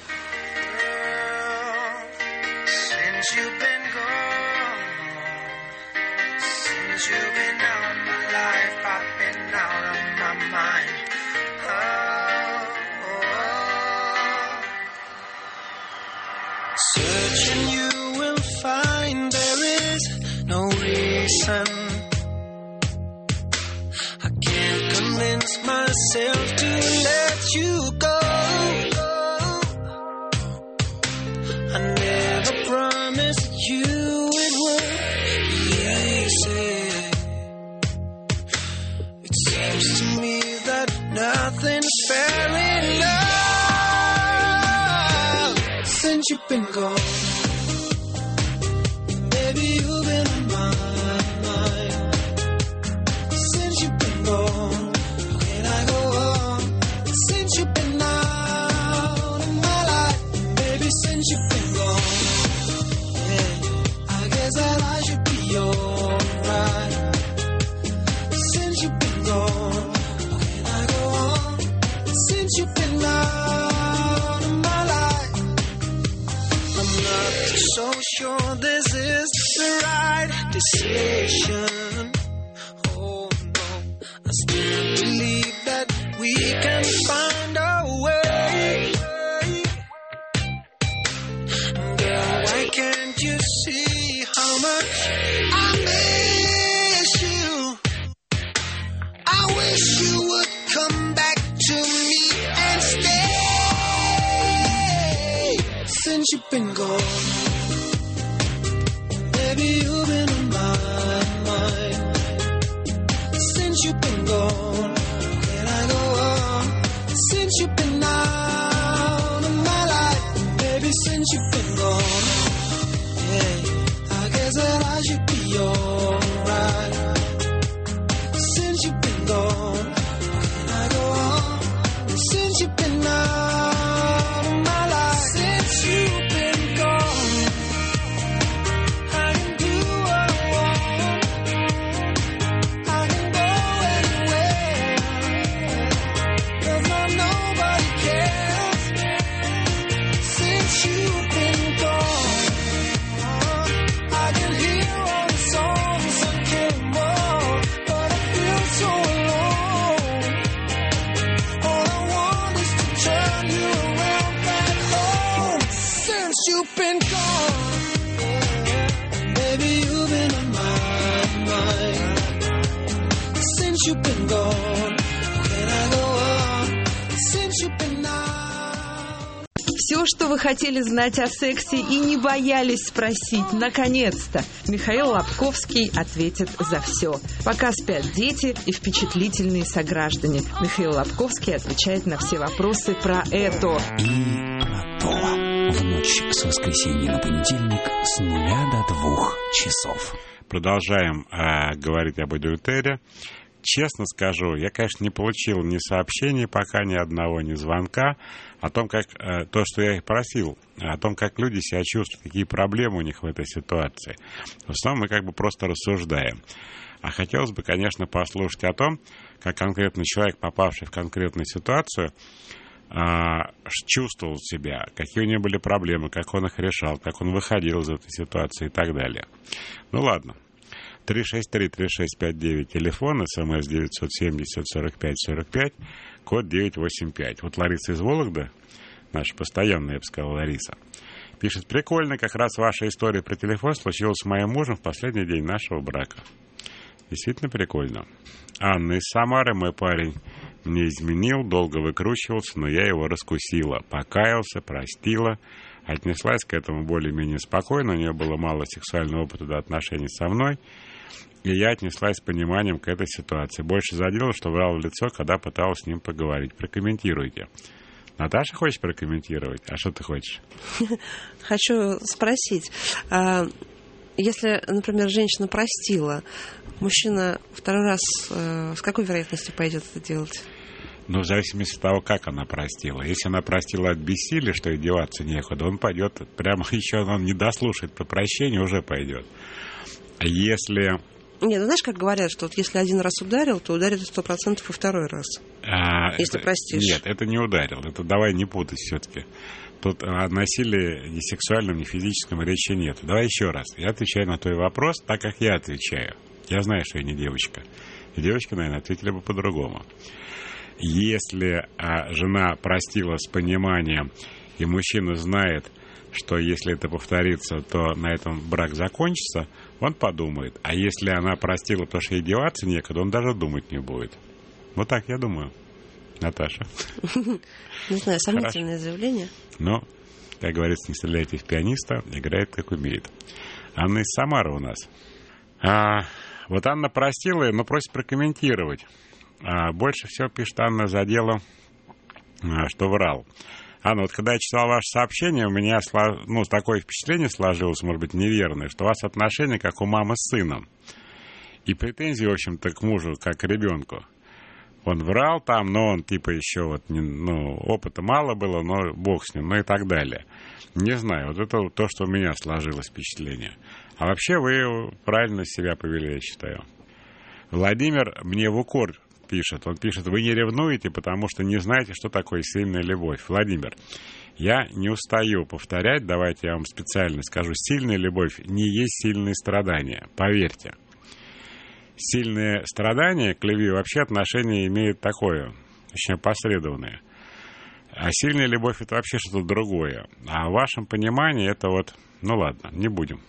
Searching, you will find there is no reason. I can't convince myself to let you go. I never promised you it would be easy. It seems to me that nothing's fair in love since you've been gone. Baby, you've been on my mind. Since you've been gone, how can I go on? Since you've been out of my life, baby, since you've been gone, yeah, I guess that I should be alright. Since you've been gone, how can I go on? Since you've been out of my life, I'm not so sure this is the right decision. Oh no, I still believe that we can find a way. Girl, why can't you see how much I miss you? I wish you would come back to me and stay. Since you've been gone, baby, you've been on my mind. Since you've been gone, can I go on? Since you've been out of my life, baby, since you've been gone, yeah, I guess that I should be alright. Since you've been gone, can I go on? Since you've been out of my life, since you've been gone, I can do what I want. I can go anywhere, 'cause now nobody cares. Since you've been gone, I can hear all the songs I care more, but I feel so alone. All I want is to turn you around back home. Since you've been gone, baby, you've been on my mind. Since you've been gone, can I go on? Since you've been out. Все, что вы хотели знать о сексе и не боялись спросить, наконец-то, Михаил Лобковский ответит за все. Пока спят дети и впечатлительные сограждане, Михаил Лобковский отвечает на все вопросы про это. И про то. В ночь с воскресенья на понедельник с 0 до 2 часов. Продолжаем говорить об адюльтере. честно скажу, я, конечно, не получил ни сообщений пока, ни одного, ни звонка о том, как то, что я их просил, о том, как люди себя чувствуют, какие проблемы у них в этой ситуации. В основном мы как бы просто рассуждаем. А хотелось бы, конечно, послушать о том, как конкретный человек, попавший в конкретную ситуацию, чувствовал себя, какие у него были проблемы, как он их решал, как он выходил из этой ситуации и так далее. Ну ладно. 363-3659, телефон, СМС 970-45-45, код 985. Вот Лариса из Вологды, наша постоянная, я бы сказал, Лариса, пишет: прикольно, как раз ваша история про телефон случилась с моим мужем в последний день нашего брака. Действительно прикольно. Анна из Самары, мой парень мне изменил, долго выкручивался, но я его раскусила. Покаялся, простила, отнеслась к этому более-менее спокойно. У нее было мало сексуального опыта до отношений со мной. И я отнеслась с пониманием к этой ситуации. Больше задела, что врала в лицо, когда пыталась с ним поговорить. Прокомментируйте. Наташа, хочешь прокомментировать? А что ты хочешь? Хочу спросить. Если, например, женщина простила, мужчина второй раз с какой вероятностью пойдет это делать? Ну, в зависимости от того, как она простила. Если она простила от бессилия, что и деваться некуда, он пойдет, прямо еще он не дослушает про прощение, уже пойдет. А если... Нет, ну знаешь, как говорят, что вот если один раз ударил, то ударит 100% и второй раз. Если простишь. Нет, это не ударил. Это давай не путать все-таки. Тут о насилии ни сексуальном, ни физическом речи нет. Давай еще раз. Я отвечаю на твой вопрос так, как я отвечаю. Я знаю, что я не девочка. И девочки, наверное, ответили бы по-другому. Если жена простила с пониманием, и мужчина знает, что если это повторится, то на этом брак закончится, он подумает. А если она простила, потому что ей деваться некуда, он даже думать не будет. Вот так я думаю. Наташа. Не знаю, сомнительное заявление. Но, как говорится, не стреляйте в пианиста, играет как умеет. Анна из Самары у нас. Вот Анна простила, но просит прокомментировать. Больше всего, пишет Анна, задела, что врал. Анна, вот когда я читал ваше сообщение, у меня такое впечатление сложилось, может быть, неверное, что у вас отношения как у мамы с сыном. И претензии, в общем-то, к мужу, как к ребенку. Он врал там, но он типа еще опыта мало было, но бог с ним, и так далее. Не знаю, вот это то, что у меня сложилось впечатление. А вообще вы правильно себя повели, я считаю. Владимир мне в укор пишет. Он пишет: вы не ревнуете, потому что не знаете, что такое сильная любовь. Владимир, я не устаю повторять, давайте я вам специально скажу, сильная любовь не есть сильные страдания, поверьте. Сильные страдания к любви вообще отношения имеют такое, очень опосредованное. А сильная любовь — это вообще что-то другое. А в вашем понимании это ладно, не будем.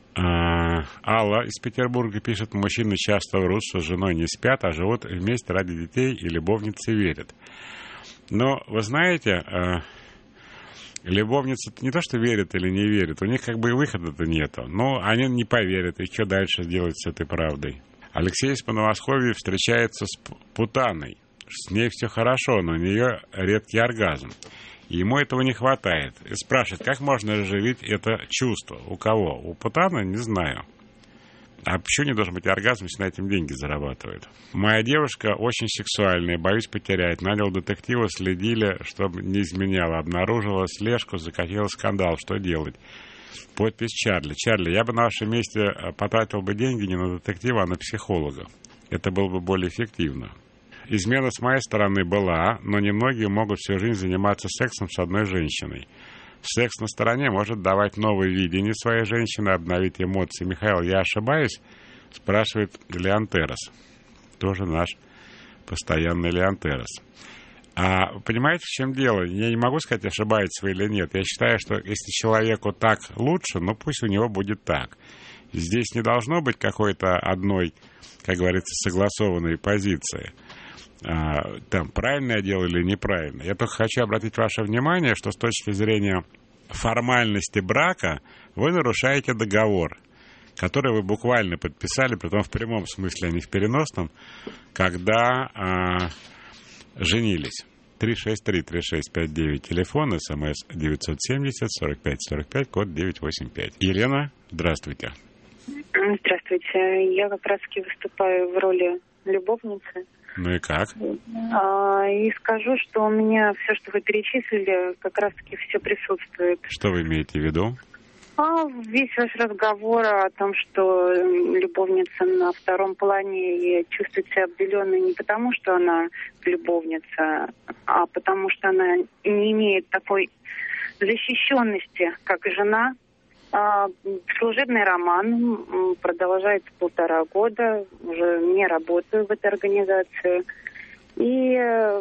Алла из Петербурга пишет: мужчины часто врут, что с женой не спят, а живут вместе ради детей, и любовницы верят. Но, вы знаете, любовницы не то, что верят или не верят, у них как бы и выхода-то нету. Но они не поверят, и что дальше делать с этой правдой? Алексей из Подмосковья встречается с путаной. С ней все хорошо, но у нее редкий оргазм. И ему этого не хватает. И спрашивает, как можно оживить это чувство? У кого? У путана? Не знаю. А почему не должен быть оргазм, если на этом деньги зарабатывают? Моя девушка очень сексуальная, боюсь потерять. Нанял детектива, следили, чтобы не изменяла. Обнаружила слежку, закатила скандал. Что делать? Подпись Чарли. Чарли, я бы на вашем месте потратил бы деньги не на детектива, а на психолога. Это было бы более эффективно. Измена с моей стороны была, но немногие могут всю жизнь заниматься сексом с одной женщиной. Секс на стороне может давать новое видение своей женщины, обновить эмоции. Михаил, я ошибаюсь? Спрашивает Леонтерос. Тоже наш постоянный Леонтерос. А понимаете, в чем дело? Я не могу сказать, ошибается вы или нет. Я считаю, что если человеку так лучше, пусть у него будет так. Здесь не должно быть какой-то одной, как говорится, согласованной позиции. Правильно я делаю или неправильно. Я только хочу обратить ваше внимание, что с точки зрения формальности брака вы нарушаете договор, который вы буквально подписали, притом в прямом смысле, а не в переносном, когда женились. 363-3659, телефон, СМС 970-45-45, код 985. Елена, здравствуйте. Здравствуйте. Я как раз-таки выступаю в роли любовницы. Ну и как? И скажу, что у меня все, что вы перечислили, как раз-таки все присутствует. Что вы имеете в виду? Весь ваш разговор о том, что любовница на втором плане и чувствует себя обделенной не потому, что она любовница, а потому что она не имеет такой защищенности, как жена. Служебный роман продолжается 1,5 года, уже не работаю в этой организации. И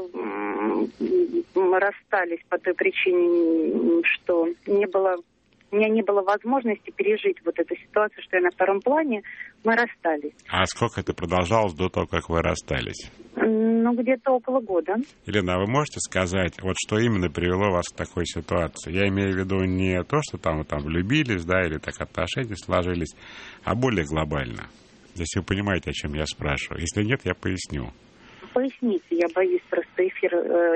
мы расстались по той причине, что у меня не было возможности пережить вот эту ситуацию, что я на втором плане. Мы расстались. А сколько это продолжалось до того, как вы расстались? Где-то около года. Елена, а вы можете сказать, вот что именно привело вас к такой ситуации? Я имею в виду не то, что вы влюбились, да, или так отношения сложились, а более глобально. Если вы понимаете, о чем я спрашиваю. Если нет, я поясню. Поясните, я боюсь, просто эфир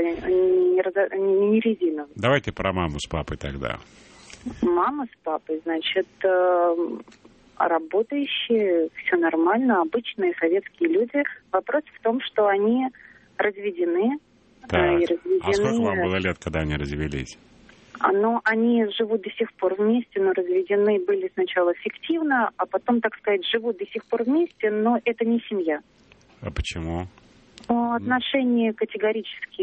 не резиновый. Давайте про маму с папой тогда. Мама с папой, значит, работающие, все нормально, обычные советские люди. Вопрос в том, что они разведены. Так. А сколько вам было лет, когда они развелись? Они живут до сих пор вместе, но разведены были сначала фиктивно, а потом, так сказать, живут до сих пор вместе, но это не семья. А почему? Отношения категорически,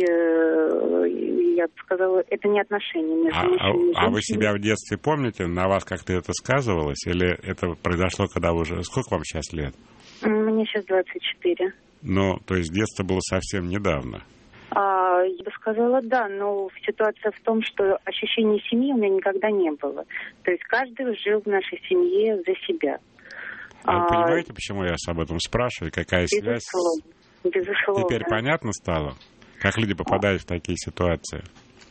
я бы сказала, это не отношения между мужчиной и женщиной. А вы себя в детстве помните? На вас как-то это сказывалось? Или это произошло, когда вы уже... Сколько вам сейчас лет? Мне сейчас 24. То есть детство было совсем недавно? Я бы сказала, да, но ситуация в том, что ощущения семьи у меня никогда не было. То есть каждый жил в нашей семье за себя. А вы понимаете, почему я вас об этом спрашиваю? Какая связь? Безусловно. Теперь понятно стало, как люди попадают в такие ситуации?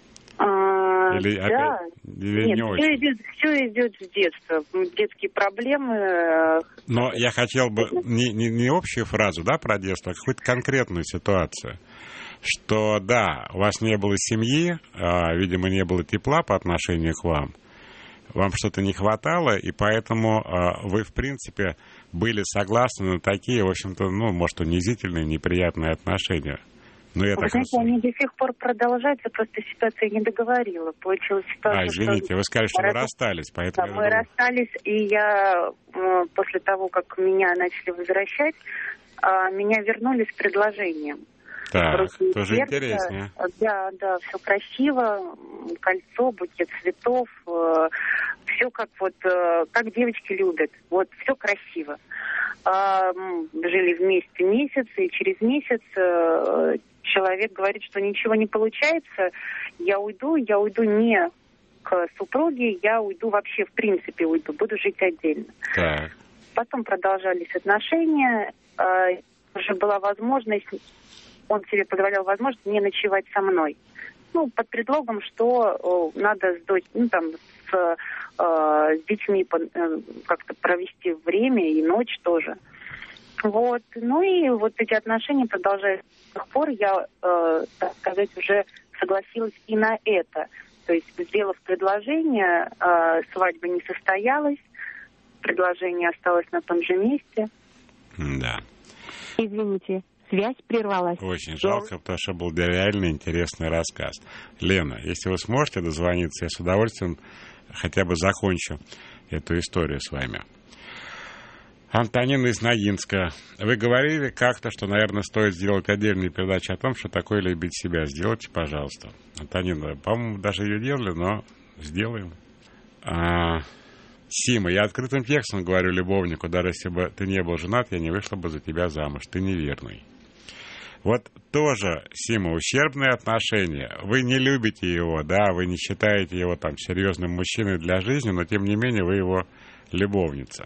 Или да. опять, или Нет, не очень? все идет с детства. Детские проблемы. Но я хотел бы не общую фразу, да, про детство, а какую-то конкретную ситуацию. Что, да, у вас не было семьи, видимо, не было тепла по отношению к вам. Вам что-то не хватало, и поэтому вы, в принципе, были согласны на такие, в общем-то, может, унизительные, неприятные отношения. Вы знаете, они до сих пор продолжаются, просто ситуация не договорила. Получилась ситуация, извините, вы сказали, что вы расстались, поэтому... Да, мы расстались, и я после того, как меня начали возвращать, меня вернули с предложением. Так, тоже интереснее. Да, все красиво, кольцо, букет цветов, все как девочки любят, все красиво. Жили вместе месяц, и через месяц человек говорит, что ничего не получается, я уйду не к супруге, я уйду вообще, в принципе уйду, буду жить отдельно. Так. Потом продолжались отношения, уже была возможность, он себе позволял возможность не ночевать со мной. Под предлогом, что надо с детьми как-то провести время и ночь тоже. И эти отношения продолжаются до сих пор. Я, так сказать, уже согласилась и на это. То есть, сделав предложение, свадьба не состоялась, предложение осталось на том же месте. Да. Извините, связь прервалась. Очень жалко, потому что был реально интересный рассказ. Лена, если вы сможете дозвониться, я с удовольствием хотя бы закончу эту историю с вами. Антонина из Ногинска. Вы говорили как-то, что, наверное, стоит сделать отдельную передачу о том, что такое любить себя. Сделайте, пожалуйста. Антонина, по-моему, даже ее делали, но сделаем. Сима, я открытым текстом говорю любовнику, даже если бы ты не был женат, я не вышла бы за тебя замуж. Ты неверный. Тоже, Сима, ущербные отношения. Вы не любите его, да, вы не считаете его серьезным мужчиной для жизни, но тем не менее вы его любовница.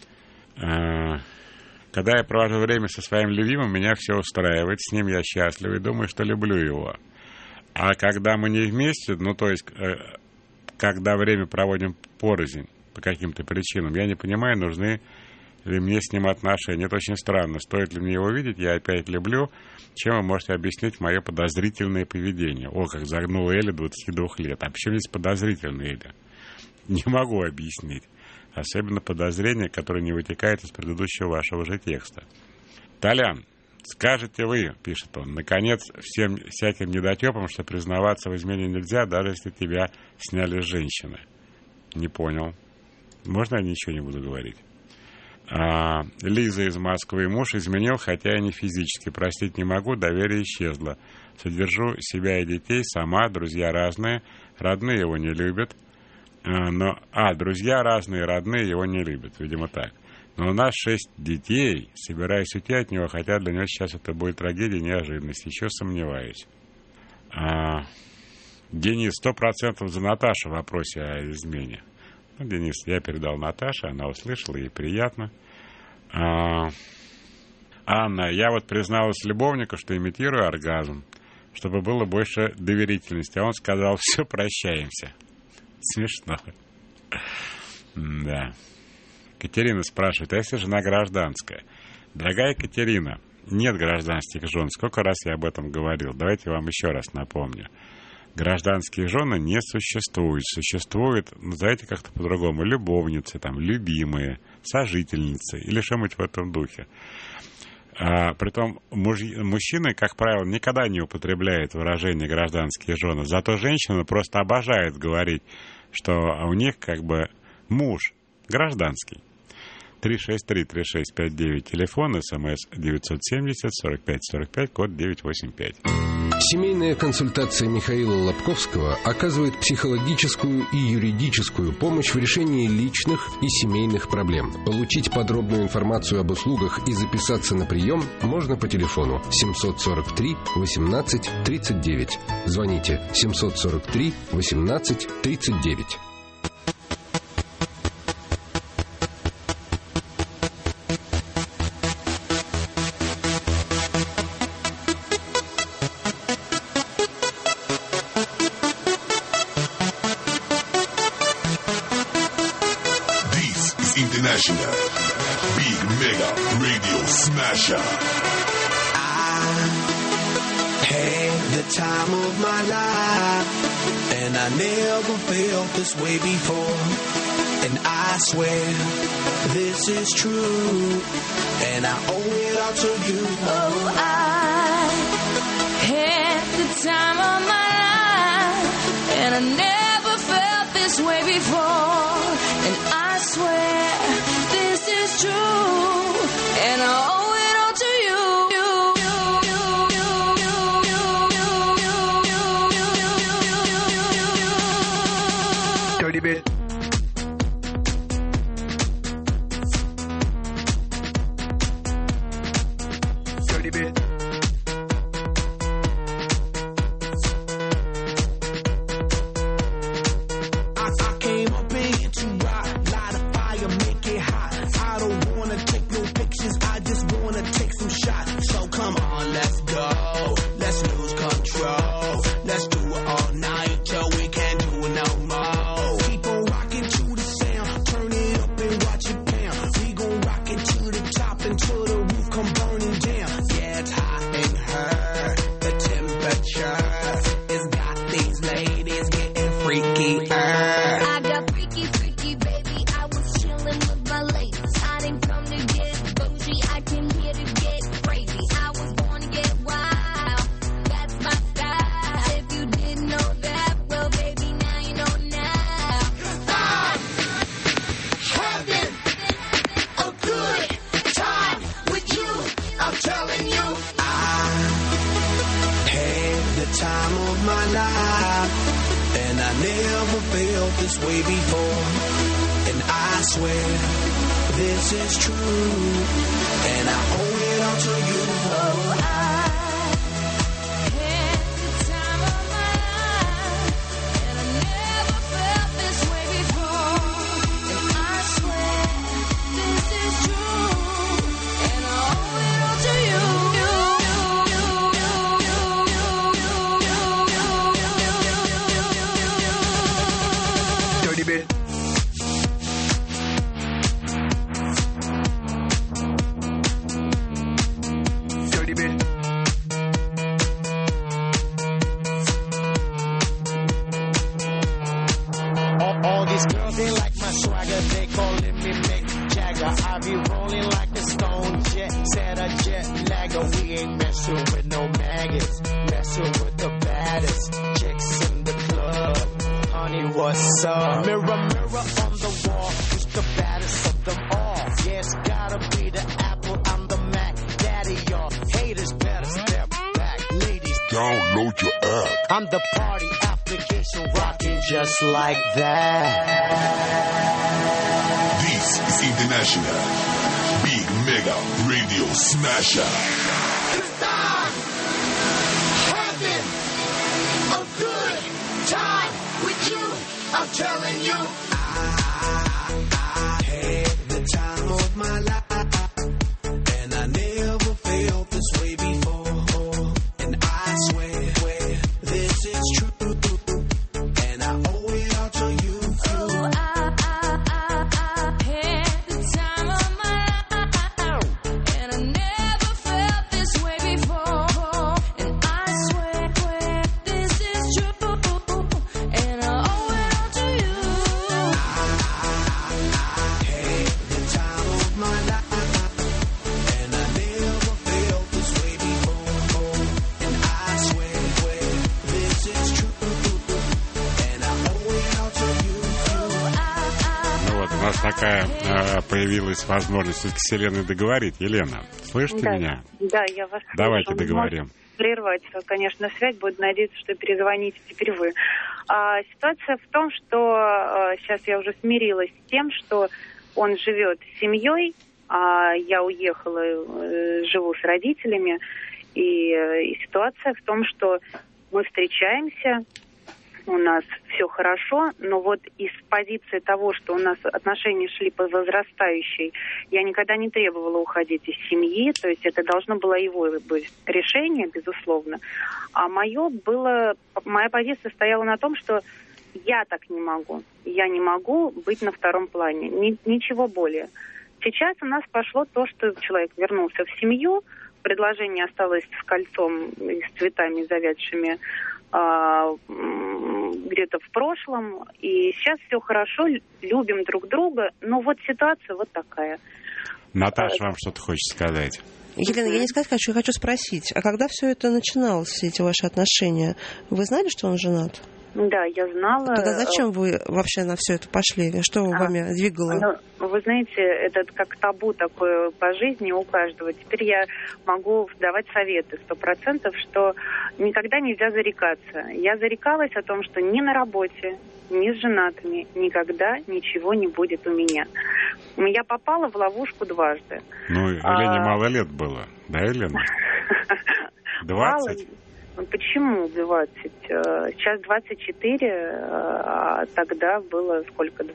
Когда я провожу время со своим любимым, меня все устраивает, с ним я счастлив и думаю, что люблю его. А когда мы не вместе, когда время проводим порознь по каким-то причинам, я не понимаю, нужны ли мне с ним отношения. Это очень странно. Стоит ли мне его видеть, я опять люблю. Чем вы можете объяснить мое подозрительное поведение? Как загнула Эля 22 лет. А почему здесь подозрительная Эля? Не могу объяснить. Особенно подозрение, которое не вытекает из предыдущего вашего же текста. Толян, Скажете вы, пишет он, наконец, всем всяким недотепам, что признаваться в измене нельзя, даже если тебя сняли с женщины. Не понял. Можно я ничего не буду говорить? Лиза из Москвы. Муж изменил, хотя и не физически. Простить не могу, доверие исчезло. Содержу себя и детей сама, друзья разные, родные его не любят. Друзья разные, родные его не любят, видимо так. Но у нас 6 детей, собираюсь уйти от него, хотя для него сейчас это будет трагедия, неожиданность, еще сомневаюсь. Денис, 100% за Наташу в вопросе о измене. Ну, Денис, я передал Наташе, она услышала, ей приятно. Анна, я вот призналась любовнику, что имитирую оргазм, чтобы было больше доверительности. А он сказал, все, прощаемся. Смешно. Да. Катерина спрашивает, а если жена гражданская? Дорогая Екатерина, нет гражданских жен. Сколько раз я об этом говорил? Давайте я вам еще раз напомню. Гражданские жены не существуют. Существуют, назовите как-то по-другому, любовницы, там, любимые, сожительницы или что-нибудь в этом духе. Притом мужчины, как правило, никогда не употребляют выражение «гражданские жены». Зато женщины просто обожают говорить, что у них как бы муж гражданский. 363-3659, телефон, СМС 970-45-45, код 985. Семейная консультация Михаила Лобковского оказывает психологическую и юридическую помощь в решении личных и семейных проблем. Получить подробную информацию об услугах и записаться на прием можно по телефону 743 18 39. Звоните 743 18 39. International Big Mega Radio Smasher. I had the time of my life, and I never felt this way before. And I swear this is true, and I owe it all to you. Oh, I had the time of my life, and I never felt this way before. And I swear this is true, and I owe it all to you. Dirty bit. Dirty bit. I came up in here to rock, light a fire, make it hot. I don't wanna take no pictures, I just wanna take some shots. So come on, let's go, let's lose control. Let's do it all night till we can't do it no more. Keep on rocking to the sound, turn it up and watch it pound. We gon' rock it to the top until the roof come burning down. Yeah, it's hot in her, the temperature has got these ladies getting freaky. I got freaky, freaky, baby. I was chilling with my ladies. I didn't come to get bougie. I came here to get crazy. I was born to get wild. That's my style. If you didn't know that, well, baby, now you know now. I'm having a good time with you. I'm telling you, I had the time of my life, and I never felt this way before. And I swear this is true, and I owe it all to you. Oh, I had the time of my life, and I never felt this way before. And I swear this is true, and I owe it all to you. Dirty bit. Dirty bit. messing with no maggots, messing with the baddest chicks in the club. Honey, what's up? Mirror, mirror on the wall, who's the baddest of them all? Yeah, it's gotta be the Apple, I'm the Mac. Daddy, y'all haters better step back. Ladies, Download your app. I'm the party application rocking just like that. This is International Big Mega Radio Smasher. It's time having a good time with you. I'm telling you, I had the time of my life, and I never felt this way before. And I swear this is true, and I owe it all to you. Oh, I had the time of my life, and I never felt this way before. And I swear this is true, and I owe it all to you. I had the time of my life, and I never felt this way before. And I swear this is true, and I owe it all to you. Ну вот, у нас такая появилась возможность все-таки с Еленой договорить. Елена, слышите Да. меня? Да, я вас Давайте слышу. договорим. Прервать, конечно, связь. Буду надеяться, что перезвоните теперь вы. Ситуация в том, что сейчас я уже смирилась с тем, что он живет с семьей, а я уехала, живу с родителями. И ситуация в том, что мы встречаемся, у нас все хорошо, но вот из позиции того, что у нас отношения шли по возрастающей, я никогда не требовала уходить из семьи, то есть это должно было его быть решение, безусловно. А моя позиция стояла на том, что я так не могу. Я не могу быть на втором плане, ничего более. Сейчас у нас пошло то, что человек вернулся в семью, предложение осталось с кольцом и с цветами завядшими где-то в прошлом, и сейчас все хорошо, любим друг друга, но вот ситуация вот такая. Наташа вам что-то хочет сказать. Елена, я не сказать хочу, я хочу спросить, а когда все это начиналось, все эти ваши отношения, вы знали, что он женат? Да, я знала. Тогда зачем вы вообще на все это пошли? Что вами двигало? Ну, вы знаете, это как табу такое по жизни у каждого. Теперь я могу давать советы 100%, что никогда нельзя зарекаться. Я зарекалась о том, что ни на работе, ни с женатыми никогда ничего не будет у меня. Я попала в ловушку дважды. Ну, Елене мало лет было, да, Елена? 20? Почему 20? Сейчас 24, а тогда было сколько?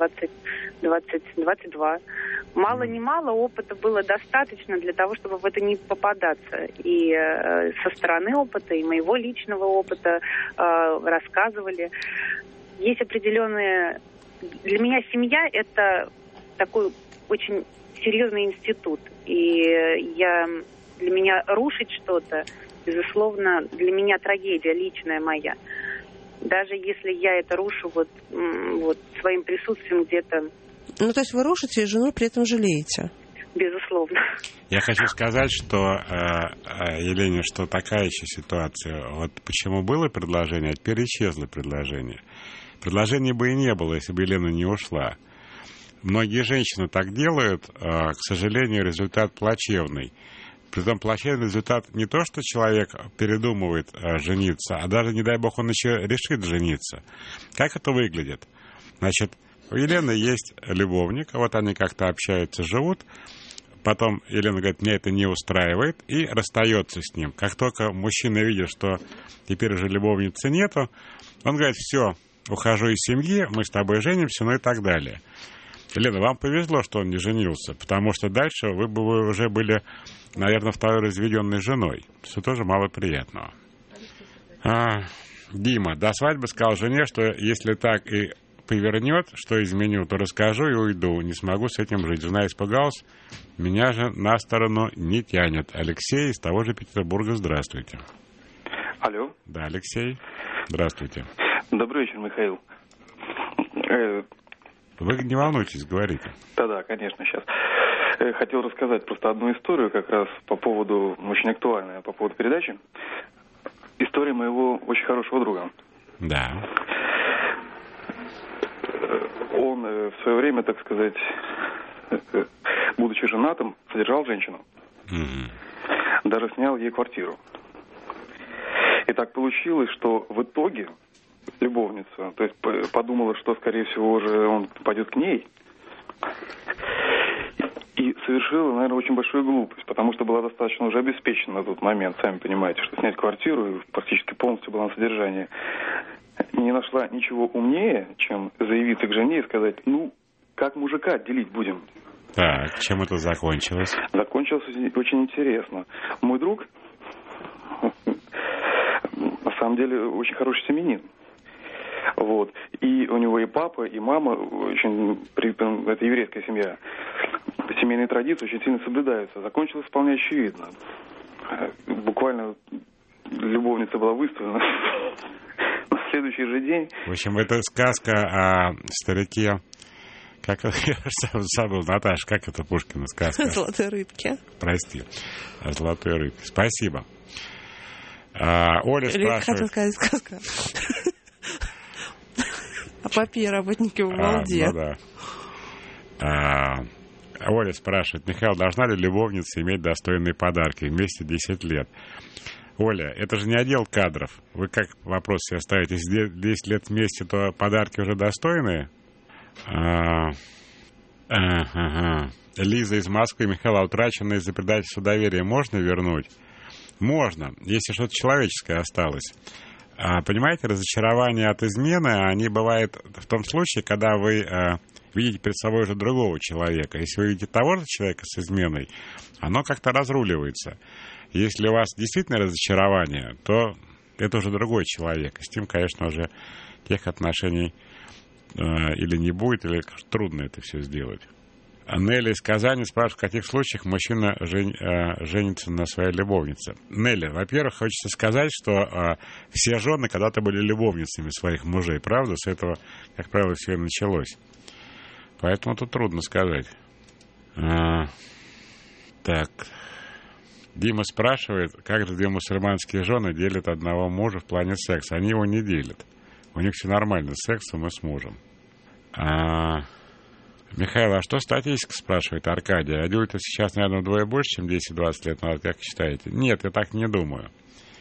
22. Мало-немало опыта было достаточно для того, чтобы в это не попадаться. И со стороны опыта, и моего личного опыта рассказывали. Есть определенные... Для меня семья – это такой очень серьезный институт. И для меня рушить что-то, безусловно, для меня трагедия личная моя. Даже если я это рушу вот своим присутствием где-то. Ну, то есть вы рушите, и жену при этом жалеете? Безусловно. Я хочу сказать, что, Елене, что такая еще ситуация. Вот почему было предложение, а теперь исчезло предложение. Предложения бы и не было, если бы Елена не ушла. Многие женщины так делают, к сожалению, результат плачевный. Притом плачевный результат не то, что человек передумывает жениться, а даже, не дай бог, он еще решит жениться. Как это выглядит? Значит, у Елены есть любовник, вот они как-то общаются, живут. Потом Елена говорит, меня это не устраивает, и расстается с ним. Как только мужчина видит, что теперь уже любовницы нету, он говорит, все, ухожу из семьи, мы с тобой женимся, ну и так далее. Елена, вам повезло, что он не женился, потому что дальше вы бы уже были, наверное, второй разведенной женой, что тоже мало приятного. Дима до свадьбы сказал жене, что если так и повернет, что изменю, то расскажу и уйду. Не смогу с этим жить. Жена испугалась, меня же на сторону не тянет. Алексей из того же Петербурга, здравствуйте. Алло. Да, Алексей, здравствуйте. Добрый вечер, Михаил. Вы не волнуйтесь, говорите. Да, конечно, сейчас. Хотел рассказать просто одну историю, как раз по поводу, очень актуальная, по поводу передачи. История моего очень хорошего друга. Да. Он в свое время, так сказать, будучи женатым, содержал женщину. Даже снял ей квартиру. И так получилось, что в итоге любовница, то есть подумала, что, скорее всего, уже он пойдет к ней, и совершила, наверное, очень большую глупость, потому что была достаточно уже обеспечена на тот момент, сами понимаете, что снять квартиру и практически полностью была на содержании. Не нашла ничего умнее, чем заявиться к жене и сказать, ну, как мужика делить будем. Так, чем это закончилось? Закончилось очень интересно. Мой друг, на самом деле, очень хороший семьянин. Вот. И у него и папа, и мама, очень, это еврейская семья. Семейные традиции очень сильно соблюдаются. Закончилось вполне очевидно. Буквально любовница была выставлена на следующий же день. В общем, это сказка о старике. Как я забыл, Наташа, как это Пушкина сказка? О золотой рыбке. Прости, о золотой рыбке. Спасибо. Оля спрашивает... Хотел сказать сказка. О папе и работнике в Валде. Ну да. Оля спрашивает, Михаил, должна ли любовница иметь достойные подарки? Вместе 10 лет. Оля, это же не отдел кадров. Вы как вопрос себе ставите? Если 10 лет вместе, то подарки уже достойные? Лиза из Москвы. Михаил, утраченное из-за предательства доверия можно вернуть? Можно, если что-то человеческое осталось. Понимаете, разочарования от измены, они бывают в том случае, когда вы видите перед собой уже другого человека. Если вы видите того же человека с изменой, оно как-то разруливается. Если у вас действительно разочарование, то это уже другой человек. И с ним, конечно, уже тех отношений или не будет, или трудно это все сделать. Нелли из Казани спрашивает, в каких случаях мужчина женится на своей любовнице. Нелли, во-первых, хочется сказать, что все жены когда-то были любовницами своих мужей, правда? С этого, как правило, все и началось. Поэтому тут трудно сказать. Так. Дима спрашивает, как же две мусульманские жены делят одного мужа в плане секса. Они его не делят. У них все нормально с сексом и с мужем. Михаил, а что статистика, спрашивает Аркадий? Адюльтов сейчас, наверное, вдвое больше, чем 10-20 лет назад, как считаете? Нет, я так не думаю.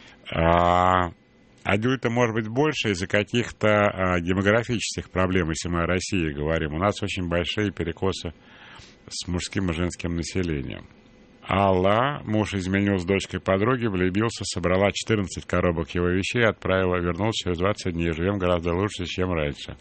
Адюльта может быть больше из-за каких-то демографических проблем, если мы о России говорим. У нас очень большие перекосы с мужским и женским населением. Алла, муж изменил с дочкой подруги, влюбился, собрала 14 коробок его вещей, отправила, вернулся через 20 дней. Живем гораздо лучше, чем раньше.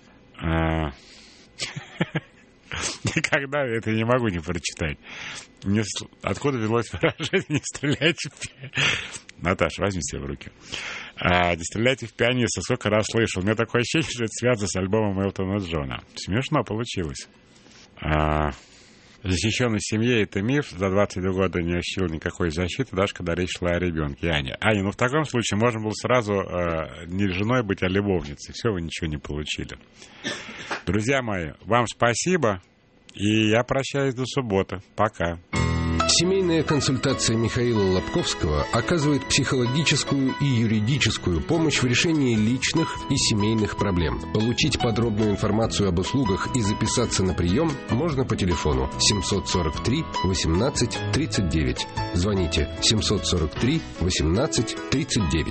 Никогда это не могу не прочитать. Откуда велось выражение «не стреляйте в пианиста»? Наташа, возьми себя в руки. «Не стреляйте в пианиста». Сколько раз слышал. У меня такое ощущение, что это связано с альбомом Элтона Джона. Смешно получилось. Защищенность семьи — это миф. За 22 года не ощутил никакой защиты, даже когда речь шла о ребенке. Аня, ну в таком случае можно было сразу не женой быть, а любовницей. Все, вы ничего не получили. Друзья мои, вам спасибо. И я прощаюсь до субботы. Пока. Семейная консультация Михаила Лобковского оказывает психологическую и юридическую помощь в решении личных и семейных проблем. Получить подробную информацию об услугах и записаться на прием можно по телефону 743 18 39. Звоните 743 18 39.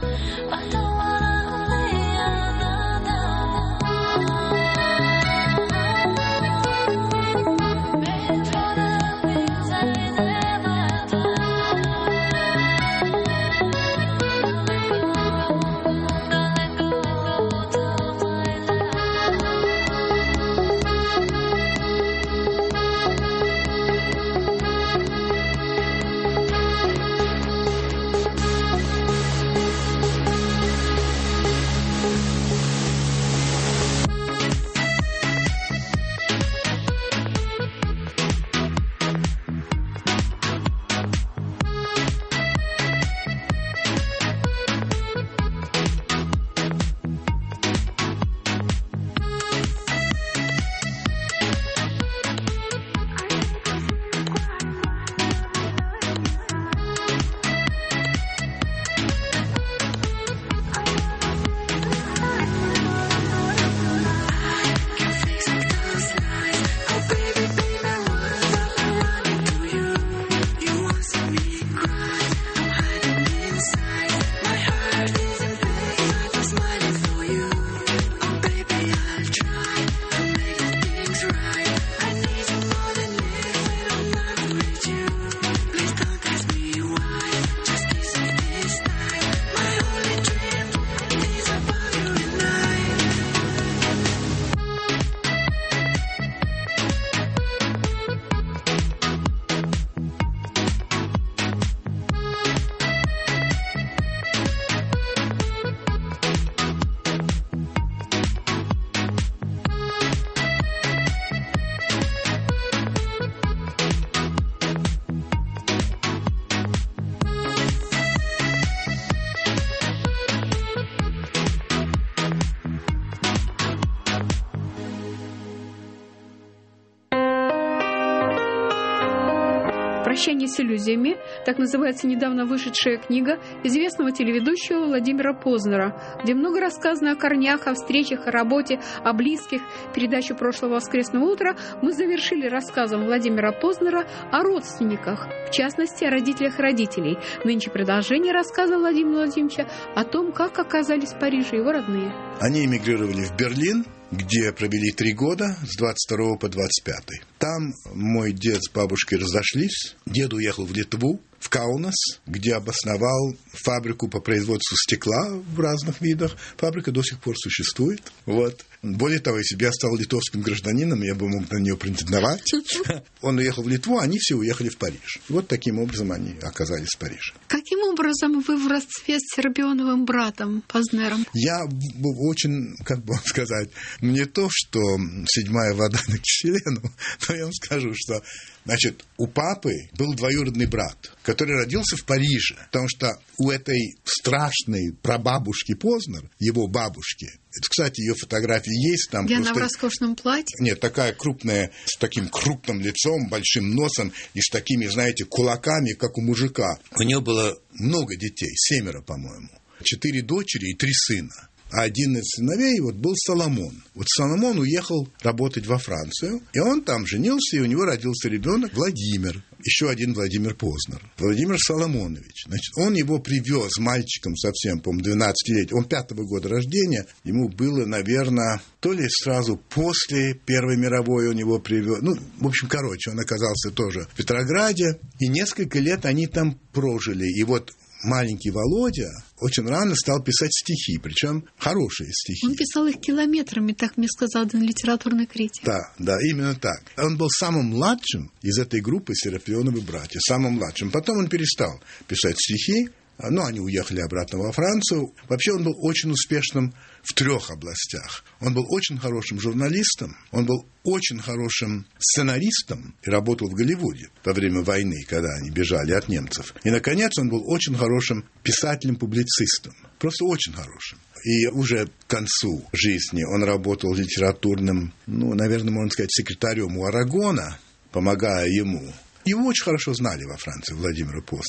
«Прощание с иллюзиями», так называется недавно вышедшая книга известного телеведущего Владимира Познера, где много рассказано о корнях, о встречах, о работе, о близких. Передачу прошлого воскресного утра мы завершили рассказом Владимира Познера о родственниках, в частности, о родителях родителей. Нынче продолжение рассказа Владимира Владимировича о том, как оказались в Париже его родные. Они эмигрировали в Берлин, где провели 3 года, с 22 по 25. Там мой дед с бабушкой разошлись. Дед уехал в Литву, в Каунас, где обосновал фабрику по производству стекла в разных видах. Фабрика до сих пор существует. Вот. Более того, если бы я стал литовским гражданином, я бы мог на нее претендовать. Он уехал в Литву, они все уехали в Париж. Вот таким образом они оказались в Париже. Каким образом вы в родстве с Серапионовым братом Познером? Я очень, как бы вам сказать, не то, что седьмая вода на киселе, но я вам скажу, что, значит, у папы был двоюродный брат, который родился в Париже, потому что у этой страшной прабабушки Познер, его бабушки, кстати, ее фотографии есть там. Где она в роскошном платье? Нет, такая крупная, с таким крупным лицом, большим носом и с такими, знаете, кулаками, как у мужика. У нее было много детей, 7, по-моему. 4 дочери и 3 сына. А один из сыновей вот был Соломон. Вот Соломон уехал работать во Францию, и он там женился, и у него родился ребенок Владимир. Еще один Владимир Познер. Владимир Соломонович. Значит, он его привез мальчиком совсем, по-моему, 12 лет. Он 5-го года рождения. Ему было, наверное, то ли сразу после Первой мировой он его привез. Ну, в общем, короче, он оказался тоже в Петрограде. И несколько лет они там прожили. И вот маленький Володя очень рано стал писать стихи, причем хорошие стихи. Он писал их километрами, так мне сказал один литературный критик. Да, именно так. Он был самым младшим из этой группы Серапионовы братья, самым младшим. Потом он перестал писать стихи, но они уехали обратно во Францию. Вообще он был очень успешным в 3 областях. Он был очень хорошим журналистом, он был очень хорошим сценаристом и работал в Голливуде во время войны, когда они бежали от немцев. И, наконец, он был очень хорошим писателем-публицистом. Просто очень хорошим. И уже к концу жизни он работал литературным, наверное, можно сказать, секретарем у Арагона, помогая ему. Его очень хорошо знали во Франции, Владимира Познера.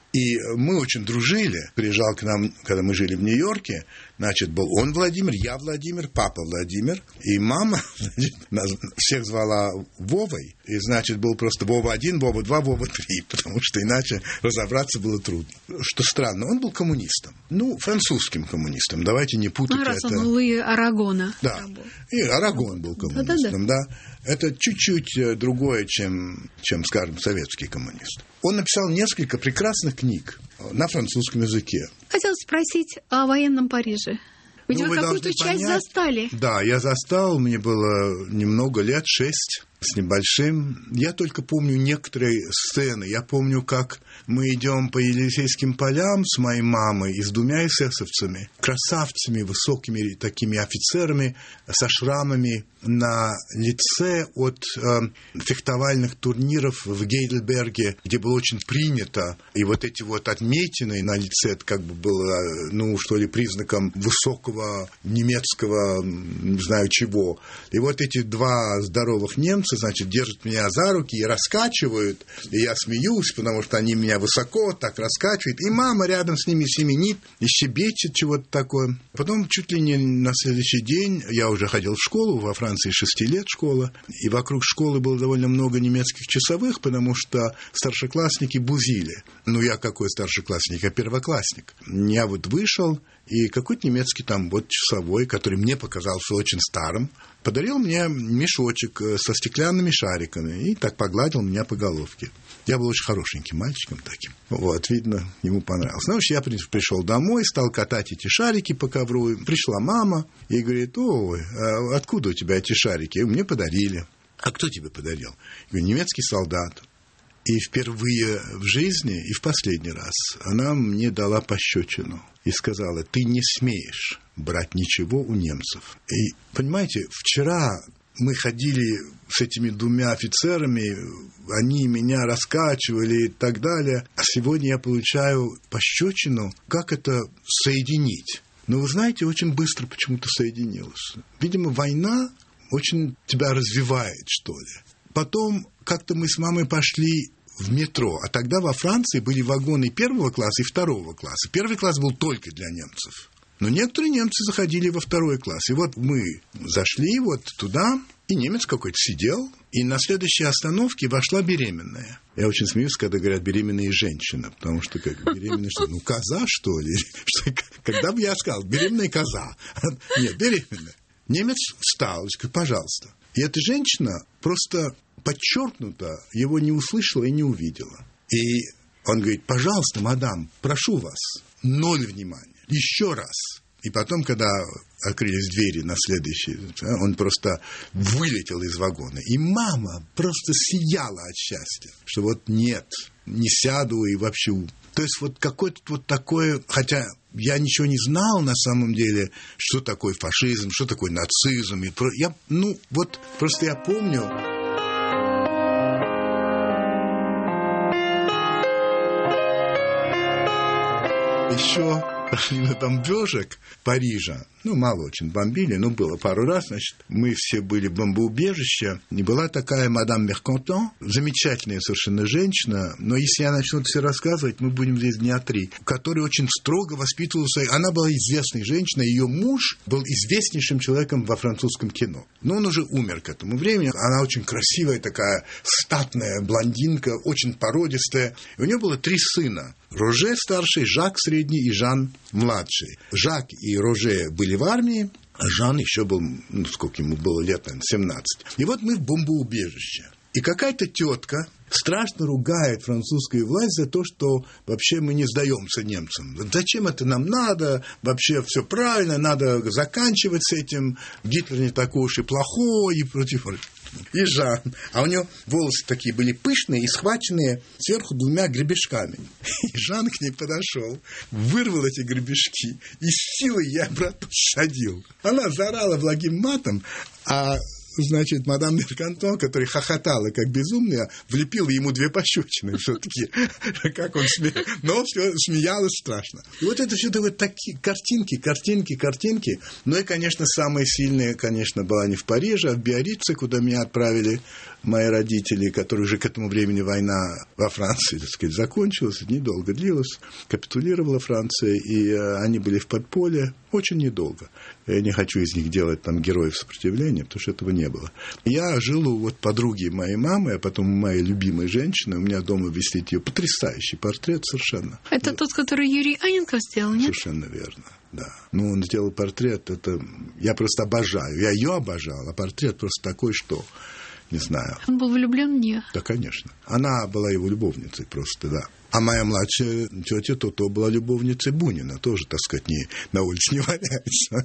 И мы очень дружили. Приезжал к нам, когда мы жили в Нью-Йорке. Значит, был он Владимир, я Владимир, папа Владимир. И мама, значит, нас всех звала Вовой. И, значит, был просто Вова-1, Вова-2, Вова-3. Потому что иначе разобраться было трудно. Что странно, он был коммунистом. Ну, французским коммунистом. Давайте не путать это. Раз он Луи Арагона. Да, и Арагон был коммунистом, да. Это чуть-чуть другое, чем, скажем, советский коммунист. Он написал несколько прекрасных книг на французском языке. Хотелось спросить о военном Париже. Ведь вы какую-то часть застали. Да, я застал, мне было немного лет, 6 с небольшим. Я только помню некоторые сцены. Я помню, как мы идем по Елисейским полям с моей мамой и с 2 эсэсовцами, красавцами, высокими такими офицерами со шрамами на лице от фехтовальных турниров в Гейдельберге, где было очень принято. И вот эти вот отметины на лице, это как бы было, ну, что ли, признаком высокого немецкого, не знаю чего. И вот эти 2 здоровых немца, значит, держат меня за руки и раскачивают, и я смеюсь, потому что они меня высоко так раскачивают, и мама рядом с ними семенит и щебечет чего-то такое. Потом чуть ли не на следующий день я уже ходил в школу, во Франции 6 лет школа, и вокруг школы было довольно много немецких часовых, потому что старшеклассники бузили. Ну, я какой старшеклассник? Я первоклассник. Я вот вышел, и какой-то немецкий там вот часовой, который мне показался очень старым, подарил мне мешочек со стеклянными шариками и так погладил меня по головке. Я был очень хорошеньким мальчиком таким. Вот, видно, ему понравилось. Ну, я пришел домой, стал катать эти шарики по ковру. Пришла мама и говорит: ой, а откуда у тебя эти шарики? Мне подарили. А кто тебе подарил? Я говорю: немецкий солдат. И впервые в жизни, и в последний раз, она мне дала пощечину и сказала: ты не смеешь брать ничего у немцев. И, понимаете, вчера мы ходили с этими 2 офицерами, они меня раскачивали и так далее, а сегодня я получаю пощечину. Как это соединить? Но вы знаете, очень быстро почему-то соединилось. Видимо, война очень тебя развивает, что ли. Потом как-то мы с мамой пошли в метро, а тогда во Франции были вагоны 1 класса и 2 класса. 1 класс был только для немцев. Но некоторые немцы заходили во 2 класс. И вот мы зашли вот туда, и немец какой-то сидел, и на следующей остановке вошла беременная. Я очень смеюсь, когда говорят беременная женщина, потому что как беременная что? Ну, коза, что ли? Когда бы я сказал, беременная коза. Нет, беременная. Немец встал и сказал: пожалуйста. И эта женщина просто подчеркнуто его не услышала и не увидела. И он говорит: пожалуйста, мадам, прошу вас, 0 внимания, еще раз. И потом, когда открылись двери на следующий, он просто вылетел из вагона. И мама просто сияла от счастья, что вот нет, не сяду и вообще... То есть вот какое-то вот такое... Хотя я ничего не знал на самом деле, что такое фашизм, что такое нацизм. Я, просто я помню... Еще во время бомбежек Парижа, мало очень бомбили, но было пару раз, значит, мы все были в бомбоубежище, и была такая мадам Меркантон, замечательная совершенно женщина, но если я начну все рассказывать, мы будем здесь дня 3, которая очень строго воспитывала своих... Она была известной женщиной, ее муж был известнейшим человеком во французском кино, но он уже умер к этому времени. Она очень красивая такая, статная блондинка, очень породистая, и у нее было 3 сына. Роже старший, Жак средний и Жан младший. Жак и Роже были в армии, а Жан еще был, сколько ему было лет, наверное, 17. И вот мы в бомбоубежище. И какая-то тетка страшно ругает французскую власть за то, что вообще мы не сдаемся немцам. Зачем это нам надо? Вообще все правильно, надо заканчивать с этим. Гитлер не такой уж и плохой, и против... И Жан. А у него волосы такие были пышные и схваченные сверху 2 гребешками. И Жан к ней подошел, вырвал эти гребешки и с силой я обратно всадил. Она заорала благим матом, а значит, мадам Меркантон, которая хохотала как безумная, влепила ему 2 пощечины все-таки, как он смеялся. Но все смеялась страшно. И вот это все вот такие картинки. Ну и, конечно, самые сильные, конечно, была не в Париже, а в Биаррице, куда меня отправили мои родители, которые уже к этому времени война во Франции, так сказать, закончилась, недолго длилась, капитулировала Франция, и они были в подполье очень недолго. Я не хочу из них делать там героев сопротивления, потому что этого не было. Я жил у вот подруги моей мамы, а потом у моей любимой женщины, у меня дома висит ее потрясающий портрет совершенно. Это тот, который Юрий Анненков сделал, нет? Совершенно верно. Да. Ну, он сделал портрет, это я просто обожаю. Я ее обожал, а портрет просто такой, что не знаю. Он был влюблен в нее? Да, конечно. Она была его любовницей просто, да. А моя младшая тетя Тото была любовницей Бунина. Тоже, так сказать, на улице не валяется.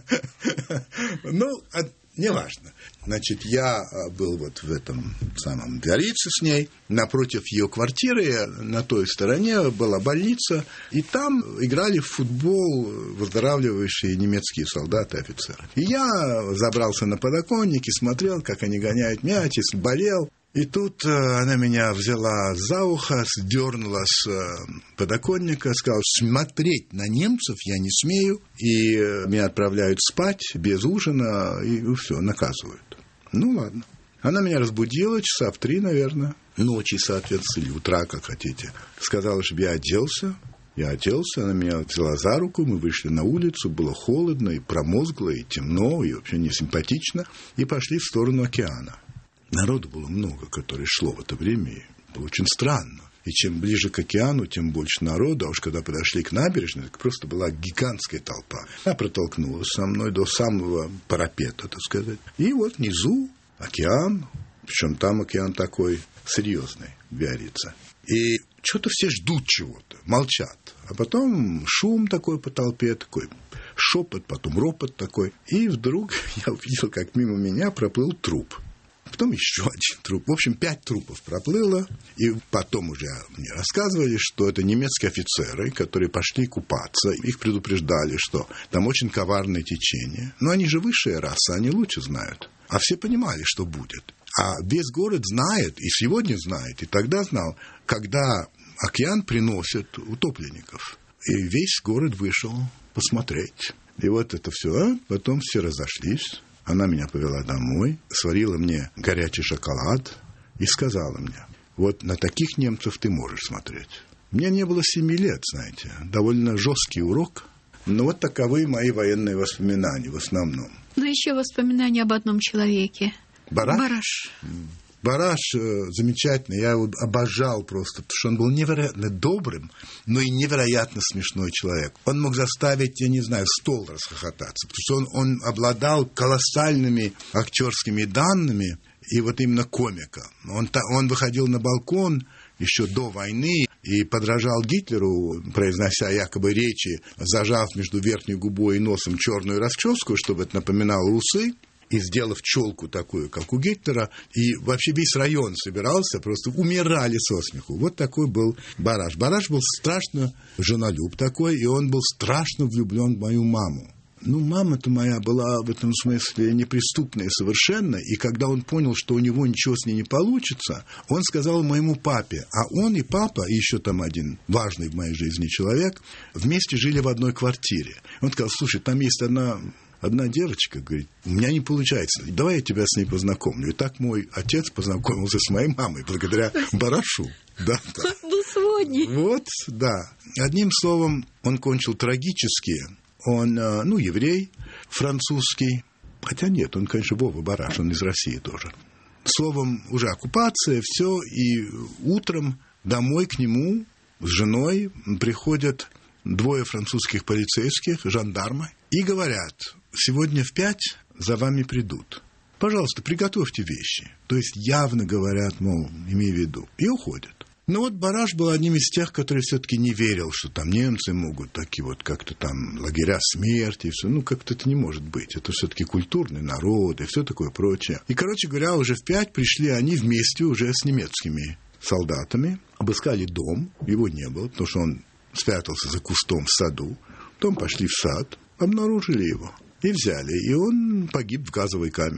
Ну, неважно. Значит, я был вот в этом самом Биаррице с ней. Напротив ее квартиры, на той стороне, была больница. И там играли в футбол выздоравливающие немецкие солдаты, офицеры. И я забрался на подоконник и смотрел, как они гоняют мяч, и болел. И тут она меня взяла за ухо, сдернула с подоконника, сказала, смотреть на немцев я не смею, и меня отправляют спать без ужина, и все, наказывают. Ну, ладно. Она меня разбудила часа в 3, наверное, ночи, соответственно, или утра, как хотите. Сказала, чтобы я оделся. Я оделся, она меня взяла за руку, мы вышли на улицу, было холодно, и промозгло, и темно, и вообще не симпатично, и пошли в сторону океана. Народу было много, которое шло в это время, и было очень странно. И чем ближе к океану, тем больше народу. А уж когда подошли к набережной, так просто была гигантская толпа. Она протолкнулась со мной до самого парапета, так сказать. И вот внизу океан, причем там океан такой серьезный, Биаррице. И что-то все ждут чего-то, молчат. А потом шум такой по толпе, такой шепот, потом ропот такой. И вдруг я увидел, как мимо меня проплыл труп. Потом еще один труп. В общем, 5 трупов проплыло. И потом уже мне рассказывали, что это немецкие офицеры, которые пошли купаться. Их предупреждали, что там очень коварное течение. Но они же высшая раса, они лучше знают. А все понимали, что будет. А весь город знает, и сегодня знает, и тогда знал, когда океан приносит утопленников. И весь город вышел посмотреть. И вот это все. Потом все разошлись. Она меня повела домой, сварила мне горячий шоколад и сказала мне, вот на таких немцев ты можешь смотреть. Мне не было 7 лет, знаете, довольно жесткий урок, но вот таковы мои военные воспоминания в основном. Но еще воспоминания об одном человеке. Бараш? Бараш замечательный, я его обожал просто, потому что он был невероятно добрым, но и невероятно смешной человек. Он мог заставить, я не знаю, стол расхохотаться, потому что он обладал колоссальными актерскими данными, и вот именно комика. Он выходил на балкон еще до войны и подражал Гитлеру, произнося якобы речи, зажав между верхней губой и носом черную расческу, чтобы это напоминало усы. И сделав челку такую, как у Гитлера, и вообще весь район собирался, просто умирали со смеху. Вот такой был Бараш. Бараш был страшно женолюб такой, и он был страшно влюблен в мою маму. Ну, мама-то моя была в этом смысле неприступная совершенно, и когда он понял, что у него ничего с ней не получится, он сказал моему папе, а он и папа, и еще там один важный в моей жизни человек, вместе жили в одной квартире. Он сказал, слушай, там есть одна девочка, говорит, у меня не получается, давай я тебя с ней познакомлю. И так мой отец познакомился с моей мамой, благодаря Барашу. Да. Он был сводник. Вот, да. Одним словом, он кончил трагически. Он, еврей, французский. Хотя нет, он, конечно, Вова Бараш, он из России тоже. Словом, уже оккупация, все. И утром домой к нему с женой приходят 2 французских полицейских, жандармы, и говорят, сегодня в 5 за вами придут. Пожалуйста, приготовьте вещи. То есть явно говорят, мол, имей в виду. И уходят. Но вот Бараш был одним из тех, который все-таки не верил, что там немцы могут такие вот как-то там лагеря смерти и все. Ну, как-то это не может быть. Это все-таки культурный народ и все такое прочее. И, короче говоря, уже в 5 пришли они вместе уже с немецкими солдатами. Обыскали дом, его не было, потому что он спрятался за кустом в саду. Потом пошли в сад, обнаружили его и взяли. И он погиб в газовой камере.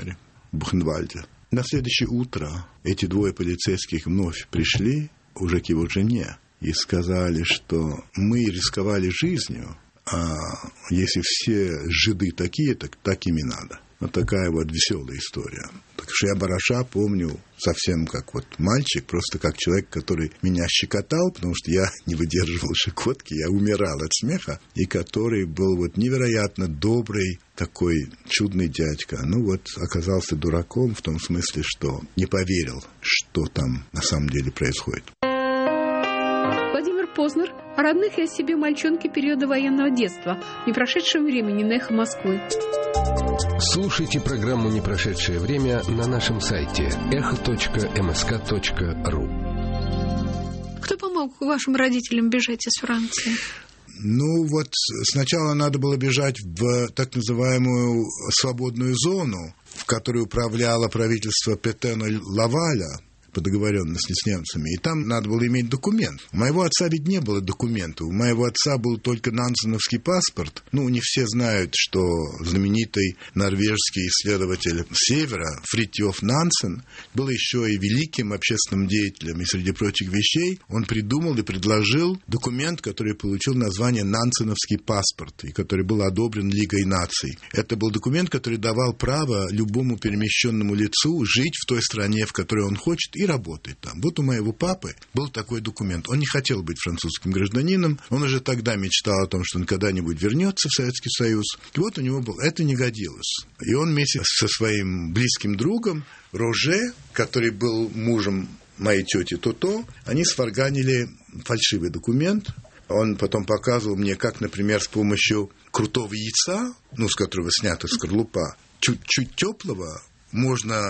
в Бухенвальде. На следующее утро эти двое полицейских вновь пришли уже к его жене и сказали, что мы рисковали жизнью, а если все жиды такие, так им и надо. Вот такая вот веселая история. Так что я Бараша помню совсем как вот мальчик, просто как человек, который меня щекотал, потому что я не выдерживал щекотки, я умирал от смеха, и который был вот невероятно добрый, такой чудный дядька. Ну вот оказался дураком в том смысле, что не поверил, что там на самом деле происходит. Владимир Познер о родных и о себе мальчонке периода военного детства, не прошедшем времени на «Эхо Москвы». Слушайте программу «Непрошедшее время» на нашем сайте echo.msk.ru. Кто помог вашим родителям бежать из Франции? Ну вот сначала надо было бежать в так называемую свободную зону, в которой управляло правительство Петена Лаваля по договоренности с немцами, и там надо было иметь документ. У моего отца ведь не было документа, у моего отца был только нансеновский паспорт. Ну, не все знают, что знаменитый норвежский исследователь Севера Фритьёф Нансен был еще и великим общественным деятелем, и среди прочих вещей он придумал и предложил документ, который получил название Нансеновский паспорт, и который был одобрен Лигой наций. Это был документ, который давал право любому перемещенному лицу жить в той стране, в которой он хочет, и работать там. Вот у моего папы был такой документ. Он не хотел быть французским гражданином, он уже тогда мечтал о том, что он когда-нибудь вернется в Советский Союз. И вот у него был... Это не годилось. И он вместе со своим близким другом Роже, который был мужем моей тети Тото, они сварганили фальшивый документ. Он потом показывал мне, как, например, с помощью крутого яйца, ну, с которого снята скорлупа, чуть-чуть теплого, можно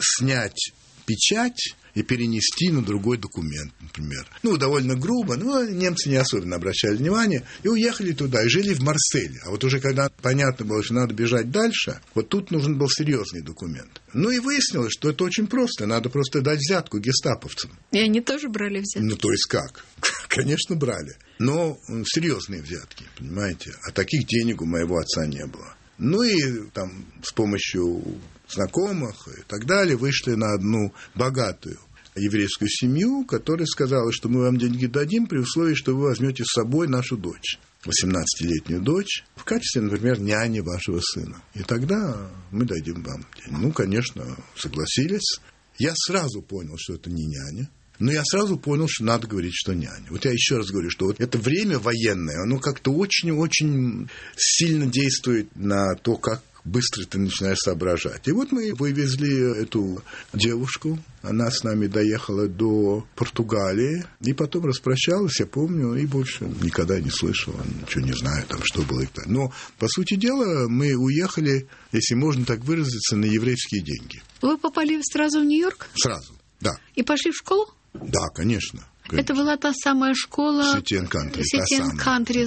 снять печать и перенести на другой документ, например. Ну, довольно грубо, но немцы не особенно обращали внимание, и уехали туда, и жили в Марселе. А вот уже когда понятно было, что надо бежать дальше, вот тут нужен был серьезный документ. Ну, и выяснилось, что это очень просто, надо просто дать взятку гестаповцам. И они тоже брали взятки? Ну, то есть как? Конечно, брали. Но серьезные взятки, понимаете? А таких денег у моего отца не было. Ну, и там с помощью знакомых и так далее вышли на одну богатую еврейскую семью, которая сказала, что мы вам деньги дадим при условии, что вы возьмете с собой нашу дочь, 18-летнюю дочь, в качестве, например, няни вашего сына. И тогда мы дадим вам деньги. Ну, конечно, согласились. Я сразу понял, что это не няня. Но я сразу понял, что надо говорить, что няня. Вот я еще раз говорю, что вот это время военное, оно как-то очень-очень сильно действует на то, как быстро ты начинаешь соображать. И вот мы вывезли эту девушку, она с нами доехала до Португалии, и потом распрощалась, я помню, и больше никогда не слышал, ничего не знаю, там, что было. Но, по сути дела, мы уехали, если можно так выразиться, на еврейские деньги. Вы попали сразу в Нью-Йорк? Сразу, да. И пошли в школу? Да, конечно. Это была та самая школа City and Country, City and Country,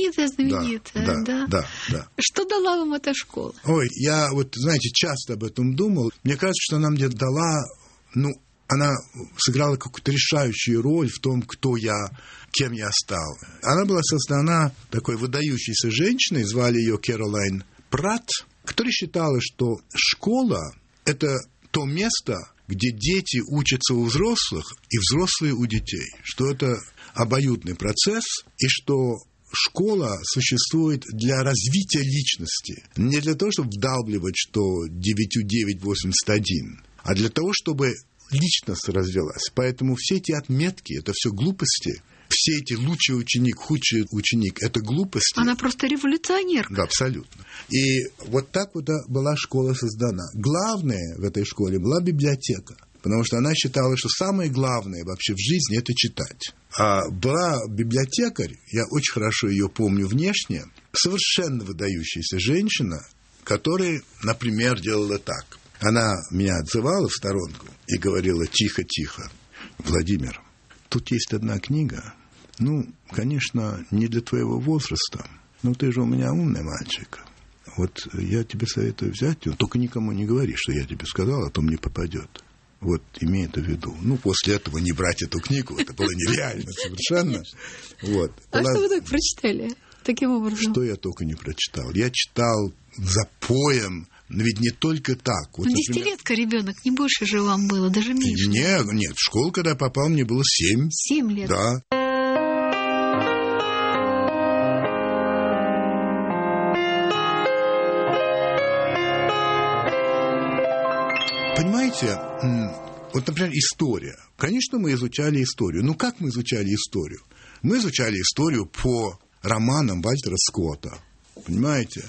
знаменитая. Да. Что дала вам эта школа? Ой, я вот, знаете, часто об этом думал. Мне кажется, что она мне дала, она сыграла какую-то решающую роль в том, кем я стал. Она была создана такой выдающейся женщиной, звали ее Кэролайн Пратт, которая считала, что школа – это то место, где дети учатся у взрослых и взрослые у детей, что это обоюдный процесс, и что школа существует для развития личности, не для того, чтобы вдалбливать, что 9,981, а для того, чтобы личность развилась. Поэтому все эти отметки – это все глупости. Все эти лучший ученик, худший ученик – это глупости. Она просто революционерка. Да, абсолютно. И вот так вот была школа создана. Главное в этой школе была библиотека, потому что она считала, что самое главное вообще в жизни – это читать. А была библиотекарь, я очень хорошо ее помню внешне, совершенно выдающаяся женщина, которая, например, делала так. Она меня отзывала в сторонку и говорила тихо-тихо: «Владимир, тут есть одна книга, конечно, не для твоего возраста, но ты же у меня умный мальчик. Вот я тебе советую взять ее, только никому не говори, что я тебе сказал, а то мне попадет. Вот имей это в виду». После этого не брать эту книгу, это было нереально совершенно. Вот. А что вы так прочитали? Таким образом? Что я только не прочитал. Я читал запоем Но ведь не только так. Вот, десятилетка ребенок, не больше же вам было, даже меньше. Нет, в школу, когда я попал, мне было 7. 7 лет? Да. Понимаете, вот, например, история. Конечно, мы изучали историю. Но как мы изучали историю? Мы изучали историю по романам Вальтера Скотта. Понимаете?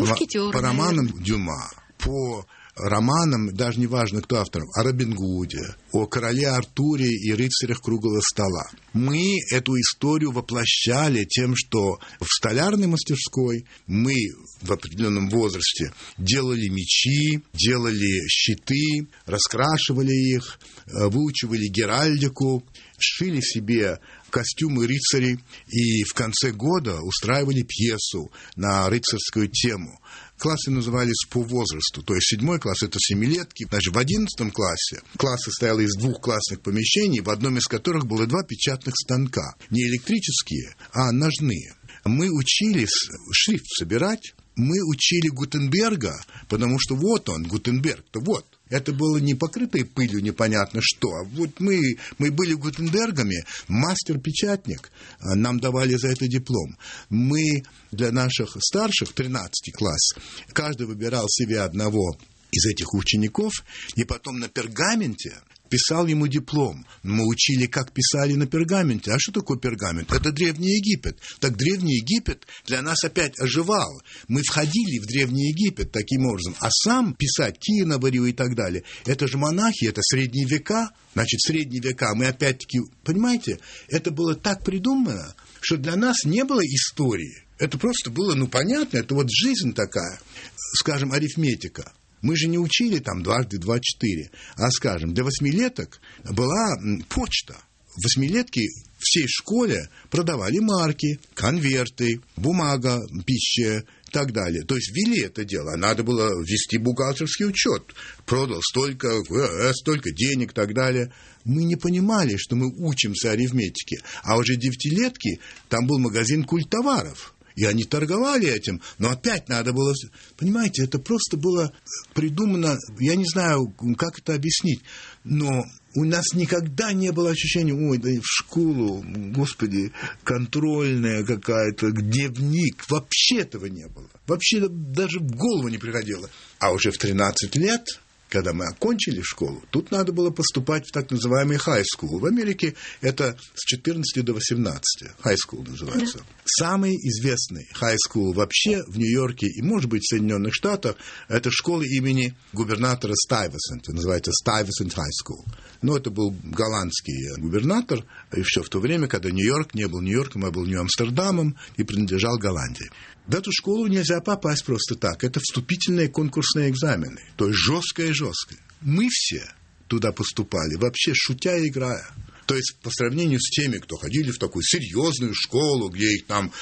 По романам Дюма. По романам, даже не важно, кто автор, о Робин Гуде, о короле Артуре и рыцарях круглого стола. Мы эту историю воплощали тем, что в столярной мастерской мы в определенном возрасте делали мечи, делали щиты, раскрашивали их, выучивали геральдику, шили себе костюмы рыцарей и в конце года устраивали пьесу на рыцарскую тему. Классы назывались по возрасту, то есть 7 класс – это 7-летки. Значит, в 11 классе класс состоял из 2 классных помещений, в одном из которых было 2 печатных станка. Не электрические, а ножные. Мы учились шрифт собирать, мы учили Гутенберга, потому что вот он, Гутенберг-то вот. Это было не покрытое пылью непонятно что. А вот мы были Гутенбергами, мастер-печатник. Нам давали за это диплом. Мы для наших старших, 13 класс, каждый выбирал себе одного из этих учеников, и потом на пергаменте писал ему диплом. Мы учили, как писали на пергаменте. А что такое пергамент? Это Древний Египет. Так Древний Египет для нас опять оживал. Мы входили в Древний Египет таким образом. А сам писать киноварью и так далее, это же монахи, это средние века. Значит, средние века мы опять-таки, понимаете, это было так придумано, что для нас не было истории. Это просто было, понятно, это вот жизнь такая. Скажем, арифметика. Мы же не учили там 2 × 2 = 4, а, скажем, для 8-леток была почта. 8-летки всей школе продавали марки, конверты, бумага, пища и так далее. То есть вели это дело. Надо было вести бухгалтерский учет. Продал столько денег и так далее. Мы не понимали, что мы учимся арифметике. А уже 9-летки, там был магазин культтоваров. И они торговали этим, но опять надо было... Понимаете, это просто было придумано, я не знаю, как это объяснить, но у нас никогда не было ощущения, да в школу, господи, контрольная какая-то, дневник, вообще этого не было. Вообще даже в голову не приходило. А уже в 13 лет... Когда мы окончили школу, тут надо было поступать в так называемый high school. В Америке это с 14 до 18. High school называется. Да. Самый известный high school вообще в Нью-Йорке и, может быть, в Соединенных Штатах, это школа имени губернатора Стайвесента. Называется Stuyvesant High School. Но это был голландский губернатор, еще в то время, когда Нью-Йорк не был Нью-Йорком, а был Нью-Амстердамом и принадлежал Голландии. В эту школу нельзя попасть просто так. Это вступительные конкурсные экзамены. То есть жесткое. Мы все туда поступали, вообще шутя и играя. То есть по сравнению с теми, кто ходили в такую серьезную школу, где их там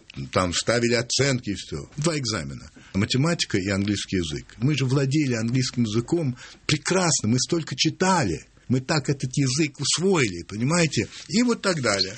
ставили оценки и все. 2 экзамена. Математика и английский язык. Мы же владели английским языком прекрасно, мы столько читали. Мы так этот язык усвоили, понимаете? И вот так далее.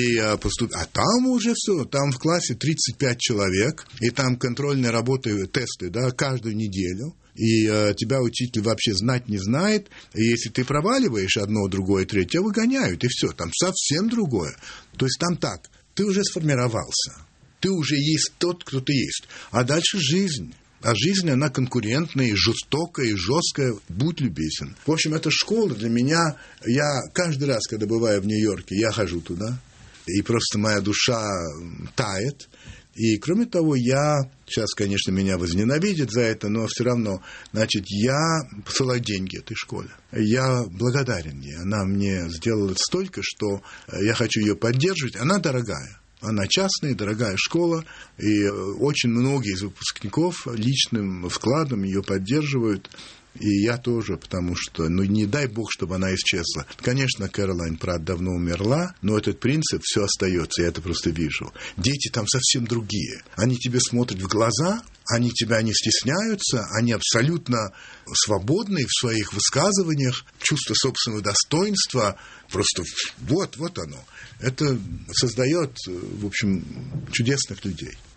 А там уже все. Там в классе 35 человек. И там контрольные работы, тесты, каждую неделю. И тебя учитель вообще знать не знает. И если ты проваливаешь одно, другое, третье, тебя выгоняют. И все. Там совсем другое. То есть там так. Ты уже сформировался. Ты уже есть тот, кто ты есть. А дальше жизнь. А жизнь, она конкурентная, и жестокая, и жесткая. Будь любезен. В общем, эта школа для меня... Я каждый раз, когда бываю в Нью-Йорке, я хожу туда. И просто моя душа тает. И, кроме того, сейчас, конечно, меня возненавидят за это, но все равно, значит, я посылаю деньги этой школе. Я благодарен ей. Она мне сделала столько, что я хочу ее поддерживать. Она дорогая. Она частная, дорогая школа, и очень многие из выпускников личным вкладом ее поддерживают. И я тоже, потому что, не дай бог, чтобы она исчезла. Конечно, Кэролайн Пратт давно умерла, но этот принцип все остается, я это просто вижу. Дети там совсем другие. Они тебе смотрят в глаза, они тебя не стесняются, они абсолютно свободны в своих высказываниях, чувство собственного достоинства, просто вот оно. Это создает, в общем, чудесных людей.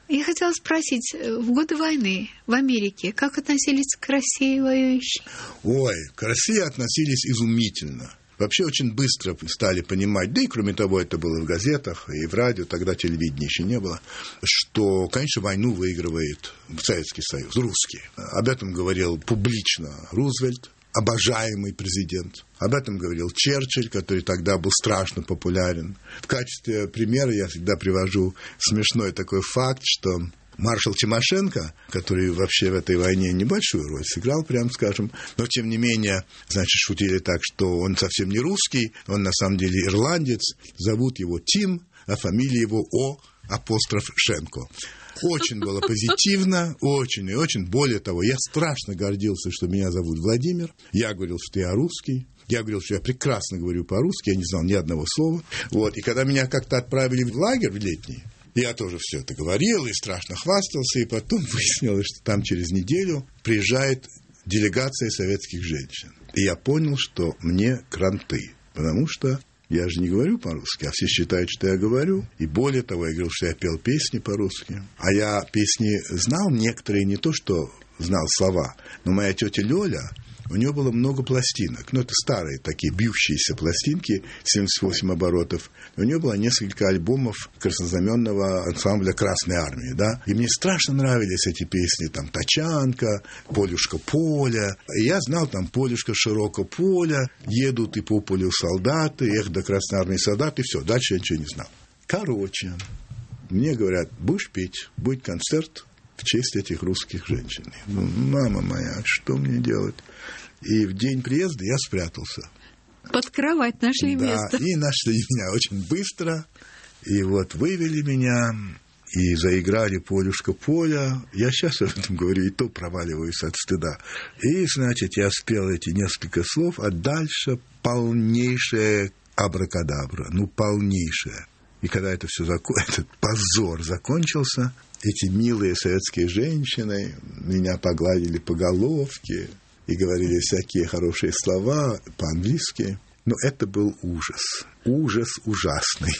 Я хотела спросить, в годы войны в Америке как относились к России воюющие? Ой, к России относились изумительно. Вообще очень быстро стали понимать, да и кроме того, это было в газетах и в радио, тогда телевидения еще не было, что, конечно, войну выигрывает Советский Союз, русские. Об этом говорил публично Рузвельт, обожаемый президент. Об этом говорил Черчилль, который тогда был страшно популярен. В качестве примера я всегда привожу смешной такой факт, что маршал Тимошенко, который вообще в этой войне небольшую роль сыграл, прям скажем, но тем не менее, значит, шутили так, что он совсем не русский, он на самом деле ирландец, зовут его Тим, а фамилия его Шенко. Очень было позитивно, очень и очень. Более того, я страшно гордился, что меня зовут Владимир. Я говорил, что я русский. Я говорил, что я прекрасно говорю по-русски, я не знал ни одного слова. Вот. И когда меня как-то отправили в лагерь в летний, я тоже все это говорил и страшно хвастался. И потом выяснилось, что там через неделю приезжает делегация советских женщин. И я понял, что мне кранты, потому что я же не говорю по-русски, а все считают, что я говорю. И более того, я говорил, что я пел песни по-русски. А я песни знал некоторые, не то, что знал слова, но моя тетя Лёля, у нее было много пластинок. Ну, это старые такие бьющиеся пластинки, 78 оборотов. У нее было несколько альбомов краснознаменного ансамбля Красной Армии, да. И мне страшно нравились эти песни, там, «Тачанка», «Полюшка поля». И я знал там «Полюшка широко поля», «Едут и по полю солдаты», «Эх, да Красной Армии солдаты», и все, дальше я ничего не знал. Короче, мне говорят, будешь петь, будет концерт в честь этих русских женщин. Ну, мама моя, что мне делать? И в день приезда я спрятался. Под кровать нашли место. Да, и нашли меня очень быстро. И вот вывели меня, и заиграли «Полюшка поля». Я сейчас об этом говорю, и то проваливаюсь от стыда. И, значит, я спел эти несколько слов, а дальше полнейшая абракадабра. Ну, полнейшая. И когда это все этот позор закончился, эти милые советские женщины меня погладили по головке и говорили всякие хорошие слова по-английски. Но это был ужас. Ужас ужасный.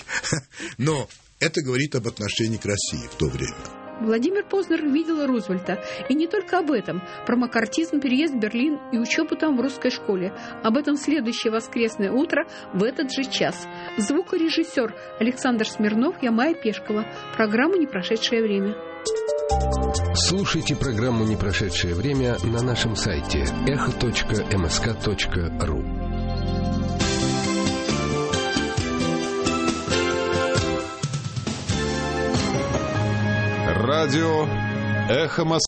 Но это говорит об отношении к России в то время. Владимир Познер видел Рузвельта. И не только об этом. Про маккартизм, переезд в Берлин и учебу там в русской школе. Об этом в следующее воскресное утро в этот же час. Звукорежиссер Александр Смирнов, я Майя Пешкова. Программа «Непрошедшее время». Слушайте программу «Непрошедшее время» на нашем сайте echo.msk.ru. Радио «Эхо Москвы».